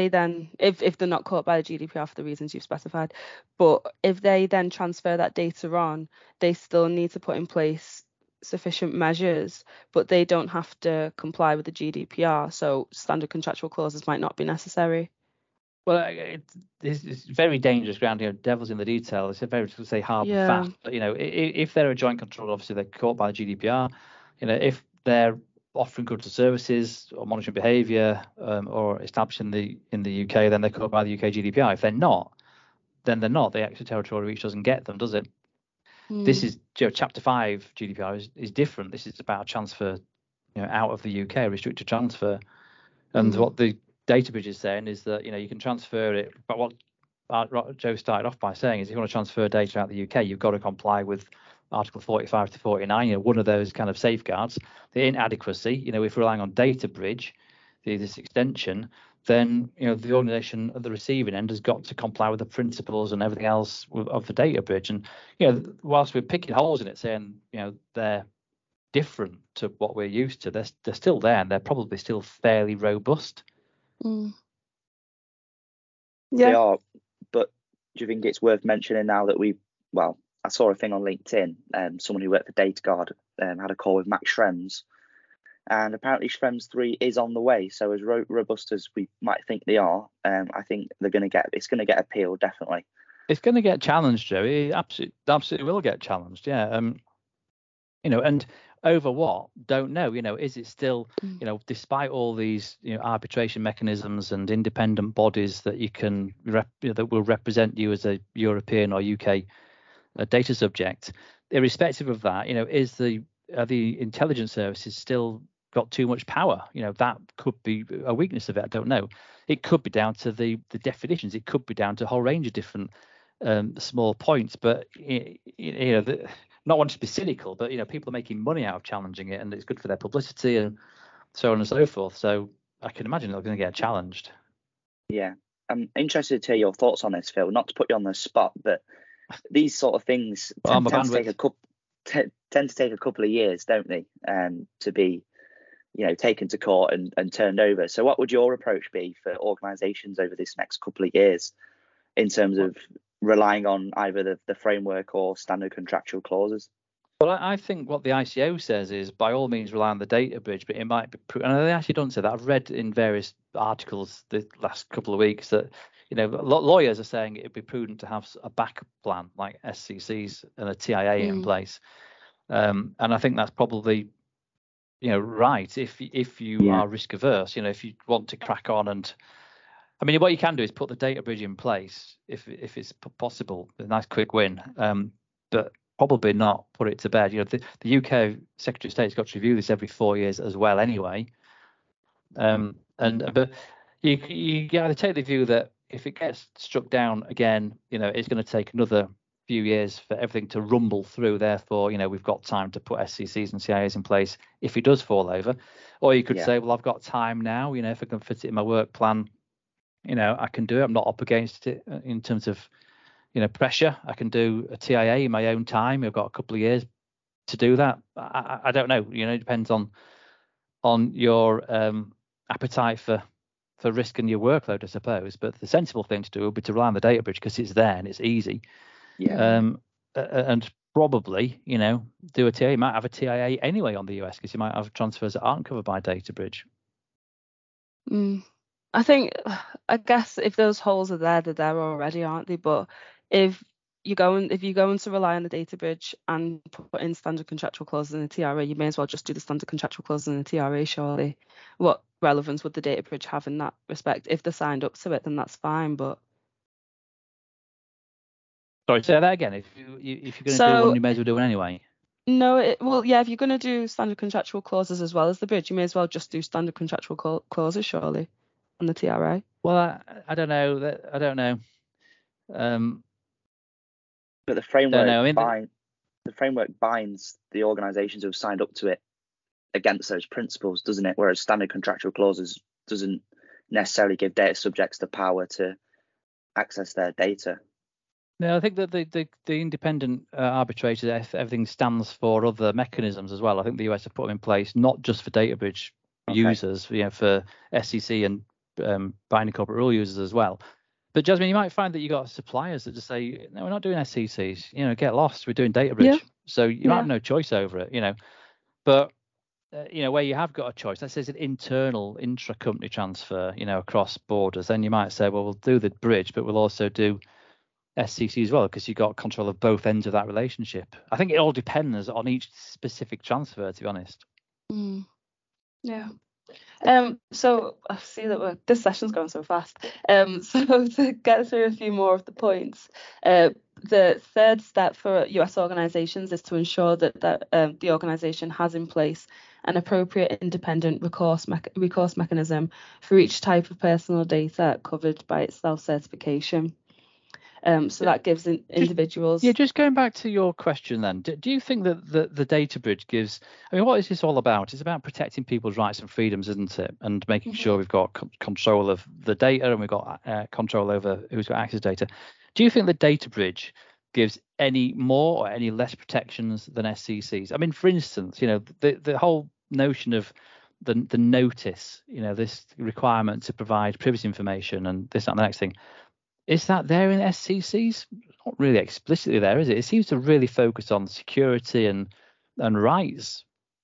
not caught by the GDPR for the reasons you've specified, but if they then transfer that data on, they still need to put in place sufficient measures, but they don't have to comply with the GDPR. So standard contractual clauses might not be necessary. Well, it's very dangerous ground. Devil's in the detail. It's a very, to say, hard and fast. But if they're a joint controller, obviously they're caught by the GDPR. If they're offering goods and services or monitoring behaviour or established in the UK, then they're caught by the UK GDPR. If they're not, then they're not. The extraterritorial reach doesn't get them, does it? This is Chapter 5 GDPR is different. This is about transfer, out of the UK, restricted transfer. And what the data bridge is saying is that you can transfer it. But what Joe started off by saying is, if you want to transfer data out of the UK, you've got to comply with Article 45 to 49. One of those kind of safeguards. The inadequacy. If we're relying on data bridge, this extension, then the organisation at the receiving end has got to comply with the principles and everything else of the data bridge. And whilst we're picking holes in it, saying they're different to what we're used to, they're still there, and they're probably still fairly robust. Yeah, they are. But do you think it's worth mentioning now that I saw a thing on LinkedIn, someone who worked for DataGuard had a call with Max Schrems, and apparently Schrems 3 is on the way. So as robust as we might think they are, I think it's going to get appealed, definitely. It's going to get challenged, Joe. It absolutely will get challenged, yeah. And Over what? Don't know. Is it still, despite all these, arbitration mechanisms and independent bodies that you can that will represent you as a European or UK data subject, irrespective of that, are the intelligence services still got too much power? That could be a weakness of it. I don't know. It could be down to the definitions. It could be down to a whole range of different small points. But not wanting to be cynical, but people are making money out of challenging it, and it's good for their publicity and so on and so forth. So I can imagine they're going to get challenged. Yeah, I'm interested to hear your thoughts on this, Phil. Not to put you on the spot, but these sort of things tend to take a couple of years, don't they, to be taken to court and turned over. So what would your approach be for organisations over this next couple of years in terms of relying on either the framework or standard contractual clauses? Well, I think what the ICO says is by all means rely on the data bridge, but it might be, and they actually don't say that. I've read in various articles the last couple of weeks that lawyers are saying it'd be prudent to have a backup plan like SCCs and a TIA in place, and I think that's probably right if you are risk averse. If you want to crack on, and I mean what you can do is put the data bridge in place if it's possible, a nice quick win, but probably not put it to bed. The UK Secretary of State's got to review this every 4 years as well anyway, but you either take the view that if it gets struck down again, it's going to take another few years for everything to rumble through. Therefore, we've got time to put SCCs and CIAs in place if it does fall over. Or you could say, well, I've got time now. If I can fit it in my work plan, I can do it. I'm not up against it in terms of, pressure. I can do a TIA in my own time. I've got a couple of years to do that. I don't know. It depends on your appetite for risk and your workload, I suppose. But the sensible thing to do would be to rely on the data bridge because it's there and it's easy. And probably, do a TIA. You might have a TIA anyway on the US because you might have transfers that aren't covered by data bridge. I guess if those holes are there, they're there already, aren't they? But if you're going to rely on the data bridge and put in standard contractual clauses in the TRA, you may as well just do the standard contractual clauses in the TRA, surely. What relevance would the data bridge have in that respect? If they're signed up to it, then that's fine, but sorry, say that again. If you're going to do one, you may as well do one anyway. No, if you're going to do standard contractual clauses as well as the bridge, you may as well just do standard contractual clauses, surely, on the TRA. Well, I don't know. I don't know. But the framework binds the organisations who have signed up to it against those principles, doesn't it? Whereas standard contractual clauses doesn't necessarily give data subjects the power to access their data. No, I think that the independent arbitrator, everything stands for other mechanisms as well. I think the US have put them in place not just for data bridge users, for SCC and binding corporate rule users as well. But Jasmine, you might find that you got suppliers that just say, no, we're not doing SCCs. Get lost. We're doing data bridge. Yeah. So you might have no choice over it. But where you have got a choice, let's say it's an internal intra-company transfer, across borders, then you might say, well, we'll do the bridge, but we'll also do SCC as well, because you've got control of both ends of that relationship. I think it all depends on each specific transfer, to be honest. Yeah. So I see that this session's going so fast. So to get through a few more of the points, the third step for US organisations is to ensure that the organisation has in place an appropriate independent recourse mechanism for each type of personal data covered by its self-certification. So that gives individuals. Just going back to your question then, do you think that the data bridge gives, what is this all about? It's about protecting people's rights and freedoms, isn't it? And making sure we've got control of the data and we've got control over who's got access to data. Do you think the data bridge gives any more or any less protections than SCCs? For instance, the whole notion of the notice, this requirement to provide privacy information and this, that, and the next thing. Is that there in SCCs? Not really explicitly there, is it? It seems to really focus on security and rights.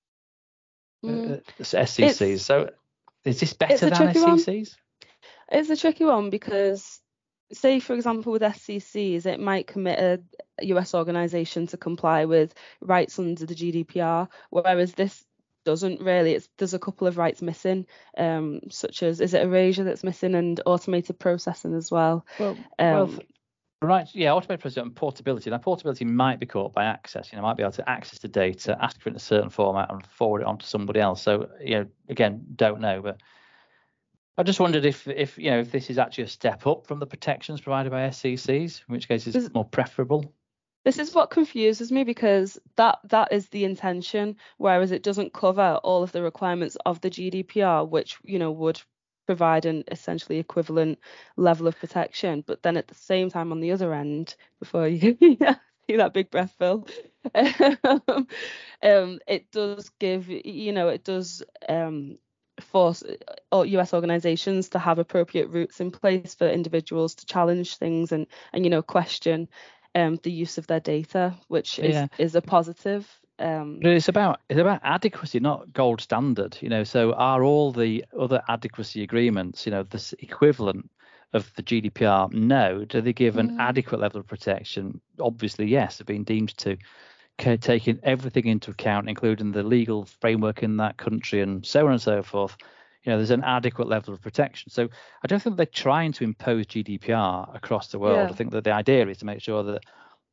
SCCs. So is this better than SCCs? It's a tricky one because, say, for example, with SCCs, it might commit US organisation to comply with rights under the GDPR, whereas this doesn't really. There's a couple of rights missing, such as, is it erasure that's missing, and automated processing as well. Right, yeah, automated processing and portability. Now, portability might be caught by access. Might be able to access the data, ask for it in a certain format, and forward it on to somebody else. So, again, don't know, but I just wondered if this is actually a step up from the protections provided by SCCs, in which case it's more preferable. This is what confuses me, because that is the intention, whereas it doesn't cover all of the requirements of the GDPR, which would provide an essentially equivalent level of protection. But then at the same time, on the other end, before you see that big breath, Phil, it does give, it does force US organisations to have appropriate routes in place for individuals to challenge things and question the use of their data, which is a positive. But it's about adequacy, not gold standard. So are all the other adequacy agreements, the equivalent of the GDPR? No. Do they give an adequate level of protection? Obviously, yes. They've been deemed to taking everything into account, including the legal framework in that country and so on and so forth. There's an adequate level of protection. So I don't think they're trying to impose GDPR across the world. I think that the idea is to make sure that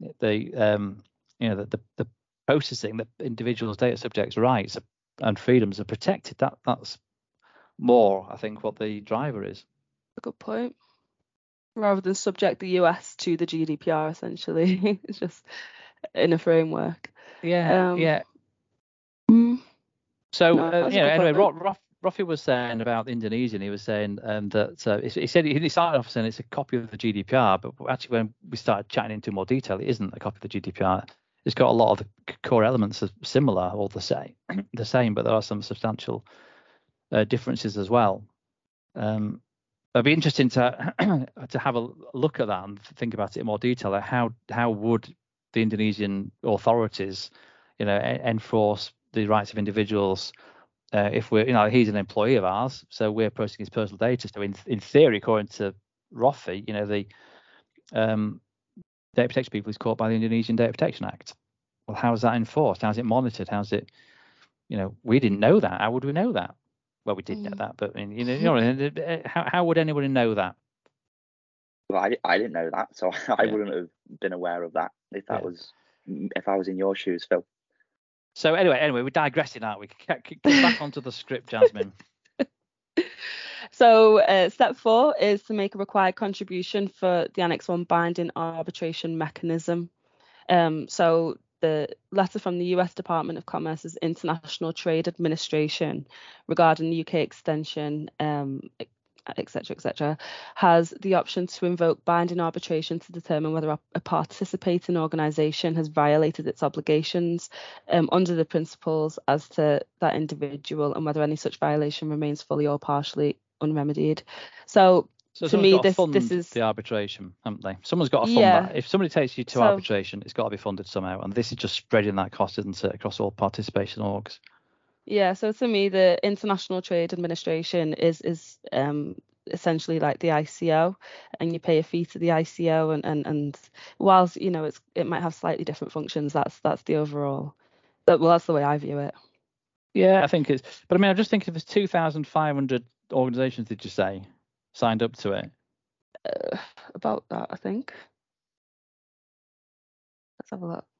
the processing, that individuals' data subjects' rights and freedoms are protected. That's more, I think, what the driver is. A good point. Rather than subject the US to the GDPR, essentially, it's just in a framework. Yeah. So anyway, Rafi was saying about Indonesia, and he was saying that he said he started off saying it's a copy of the GDPR, but actually when we started chatting into more detail, it isn't a copy of the GDPR. It's got a lot of the core elements are similar or the same, but there are some substantial differences as well. It'd be interesting to have a look at that and think about it in more detail. Like how would the Indonesian authorities, enforce the rights of individuals if we're, he's an employee of ours, so we're processing his personal data. So in theory, according to Rafi, the data protection people is caught by the Indonesian Data Protection Act. Well, how is that enforced? How's it monitored? How's it, we didn't know that. How would we know that? Well, we did know that, but how would anybody know that? Well, I didn't know that, so I wouldn't have been aware of that if I was in your shoes, Phil. So anyway, we're digressing, aren't we? Get back onto the script, Jasmine. So step 4 is to make a required contribution for the Annex 1 binding arbitration mechanism. So the letter from the US Department of Commerce's International Trade Administration regarding the UK extension, etc., has the option to invoke binding arbitration to determine whether a participating organisation has violated its obligations under the principles as to that individual, and whether any such violation remains fully or partially unremedied. So to me, this is the arbitration, haven't they? Someone's got to fund that. If somebody takes you to arbitration, it's got to be funded somehow, and this is just spreading that cost, isn't it, across all participation orgs? Yeah. So to me, the International Trade Administration is essentially like the ICO, and you pay a fee to the ICO, and whilst it might have slightly different functions, that's the overall. That's the way I view it. Yeah, I think it's. But I mean, I'm just thinking, if there's 2,500 organisations, did you say, signed up to it? About that, I think. Let's have a look.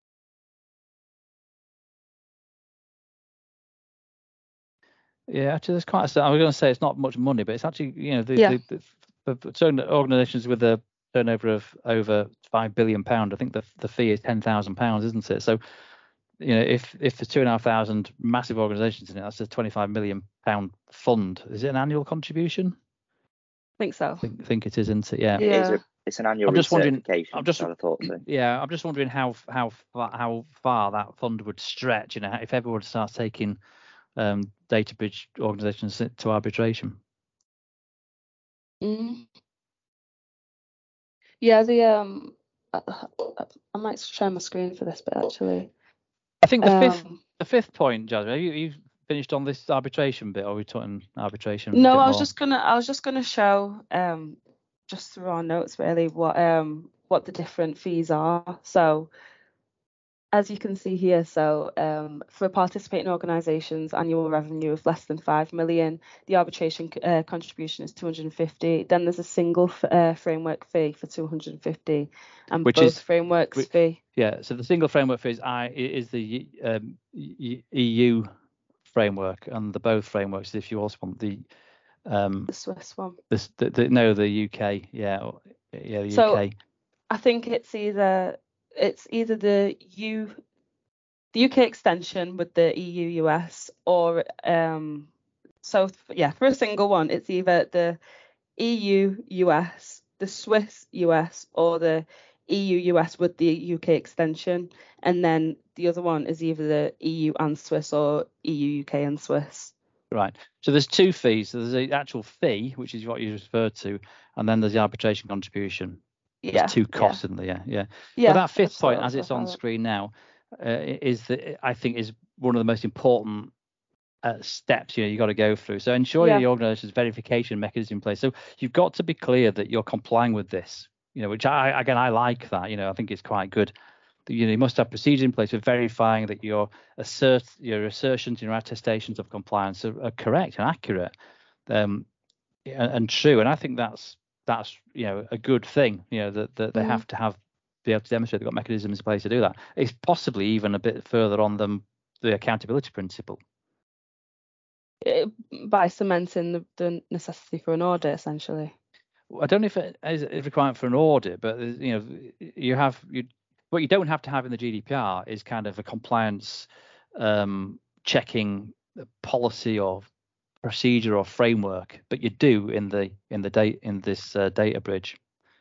Yeah, actually, there's quite a. I was going to say it's not much money, but it's actually, the certain organisations with a turnover of over £5 billion, I think the fee is £10,000, isn't it? So, if there's 2,500 massive organisations in it, that's a £25 million fund. Is it an annual contribution? I think so. I think it is, isn't it? Yeah. It's an annual recertification. I thought so. Yeah, I'm just wondering how far that fund would stretch. If everyone starts taking data breach organisations to arbitration. Yeah, I might share my screen for this bit, actually. I think the fifth point, Jasmine, have you finished on this arbitration bit, or are we talking arbitration? No, I was just gonna show just through our notes really what what the different fees are. So as you can see here, for participating organisations, annual revenue of less than 5 million, the arbitration contribution is 250. Then there's a single framework fee for 250, and which both is frameworks fee. Yeah, so the single framework fee is the EU framework, and the both frameworks, if you also want the Swiss one. The UK, the So UK. I think it's either the UK extension with the EU US, or for a single one it's either the EU US, the Swiss US, or the EU US with the UK extension, and then the other one is either the EU and Swiss or EU UK and Swiss. Right. So there's two fees. So there's the actual fee, which is what you referred to, and then there's the arbitration contribution. There's two costs in there. Yeah. But that fifth point, as it's on screen now, is that I think is one of the most important steps you've got to go through. So ensure your organization's verification mechanism in place. So you've got to be clear that you're complying with this. Which I like that. I think it's quite good. You must have procedures in place for verifying that your assertions, your attestations of compliance are correct and accurate, and true. And I think that's a good thing. That they have to be able to demonstrate they've got mechanisms in place to do that. It's possibly even a bit further on than the accountability principle. By cementing the necessity for an audit, essentially. I don't know if it is a requirement for an audit, but what you don't have to have in the GDPR is kind of a compliance checking policy or procedure or framework, but you do in this data bridge.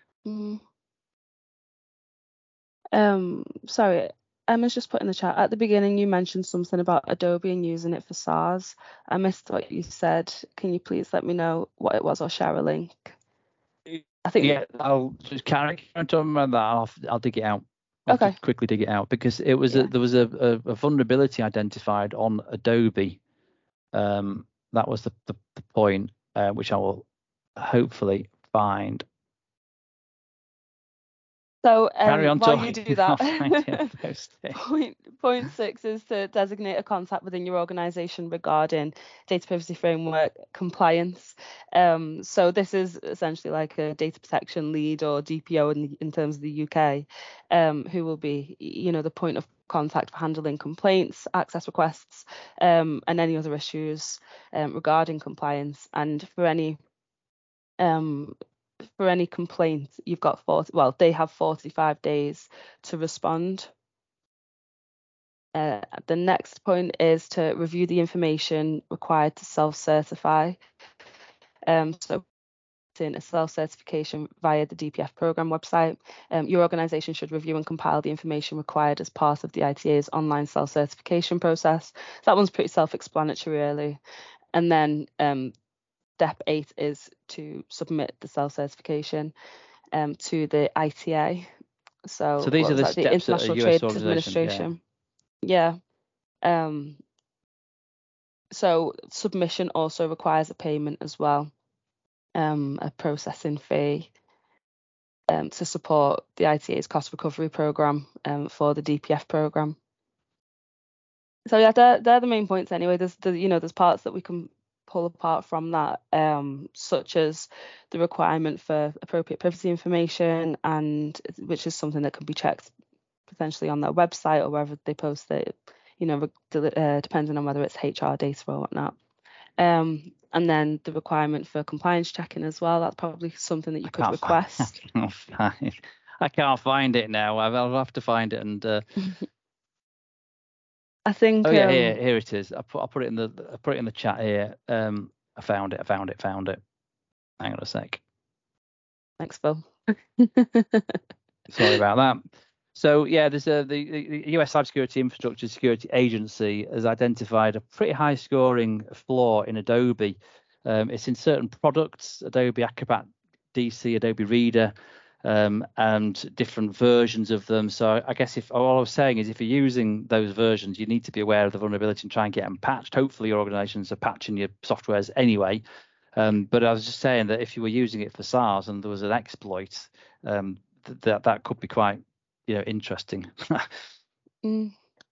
Sorry, Emma's just put in the chat. At the beginning, you mentioned something about Adobe and using it for SARS. I missed what you said. Can you please let me know what it was or share a link? I think I'll just carry on talking about that. I'll dig it out. I'll just quickly dig it out because it was there was a vulnerability identified on Adobe. That was the point, which I will hopefully find. So carry on while talking. You do that, point 6 is to designate a contact within your organisation regarding data privacy framework compliance. So this is essentially like a data protection lead or DPO in terms of the UK, who will be the point of contact for handling complaints, access requests, and any other issues regarding compliance. And for any complaint, you've got they have 45 days to respond. The next point is to review the information required to self-certify. So in a self-certification via the DPF program website, your organisation should review and compile the information required as part of the ITA's online self-certification process. So that one's pretty self-explanatory, really. And then Step 8 is to submit the self-certification to the ITA. So these are the steps the International Trade Administration. Yeah. So submission also requires a payment as well, a processing fee to support the ITA's cost recovery program for the DPF program. So they're the main points anyway. There's parts that we can pull apart from that, such as the requirement for appropriate privacy information, and which is something that can be checked potentially on their website or wherever they post it, depending on whether it's HR data or whatnot. And then the requirement for compliance checking as well. That's probably something that you could request. I can't find it now. I'll have to find it and. I think. Oh yeah, here it is. I'll put it in the chat here. I found it. Hang on a sec. Thanks, Phil. Sorry about that. So yeah, there's the US Cybersecurity Infrastructure Security Agency has identified a pretty high scoring flaw in Adobe. It's in certain products, Adobe Acrobat DC, Adobe Reader, and different versions of them. So I guess all I was saying is if you're using those versions, you need to be aware of the vulnerability and try and get them patched. Hopefully your organizations are patching your softwares anyway. But I was just saying that if you were using it for SARS and there was an exploit, that could be quite interesting. Mm.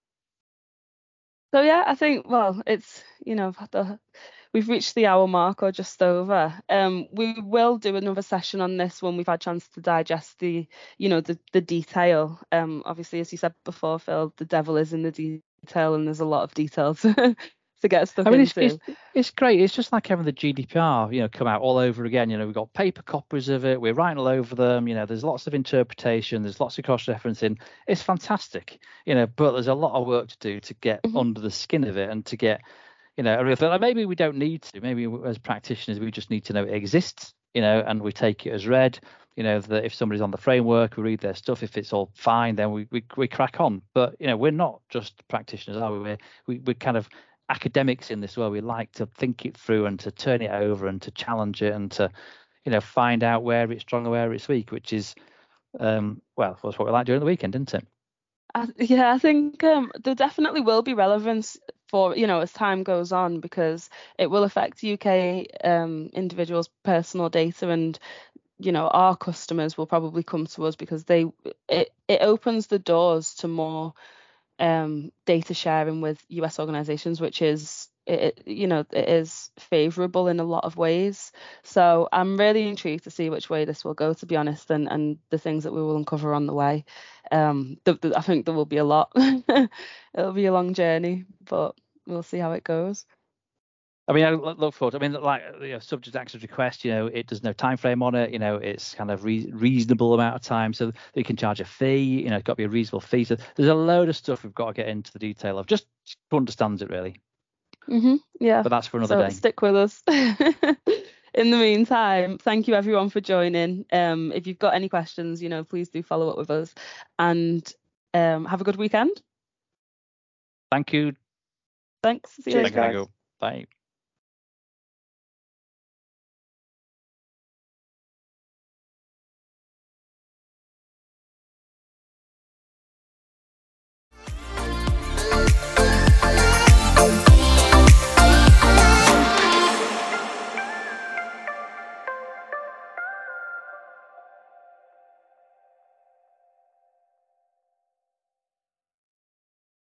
So yeah, I think, well, it's, we've reached the hour mark or just over. We will do another session on this when we've had a chance to digest the detail. Obviously, as you said before, Phil, the devil is in the detail, and there's a lot of detail to get stuck into. It's great. It's just like having the GDPR, come out all over again. We've got paper copies of it. We're writing all over them. There's lots of interpretation. There's lots of cross-referencing. It's fantastic. But there's a lot of work to do to get under the skin of it and to get, a real thing. Like maybe we don't need to. Maybe as practitioners, we just need to know it exists, and we take it as read. That if somebody's on the framework, we read their stuff. If it's all fine, then we crack on. But we're not just practitioners, are we? We're kind of academics in this, where we like to think it through and to turn it over and to challenge it and to find out where it's strong and where it's weak, which is that's what we like during the weekend, isn't it? I think there definitely will be relevance for as time goes on, because it will affect UK individuals' personal data, and our customers will probably come to us because it opens the doors to more data sharing with US organizations, which is it is favorable in a lot of ways. So I'm really intrigued to see which way this will go, to be honest, and the things that we will uncover on the way. I think there will be a lot. It'll be a long journey, but we'll see how it goes. I mean, I look forward. I mean, like subject access request, there's no time frame on it. It's kind of reasonable amount of time, so they can charge a fee. It's got to be a reasonable fee. So there's a load of stuff we've got to get into the detail of, just to understand it really. Yeah. But that's for another day. Stick with us. In the meantime, thank you everyone for joining. If you've got any questions, please do follow up with us, and have a good weekend. Thank you. Thanks. See you Cheers, later. guys. Bye.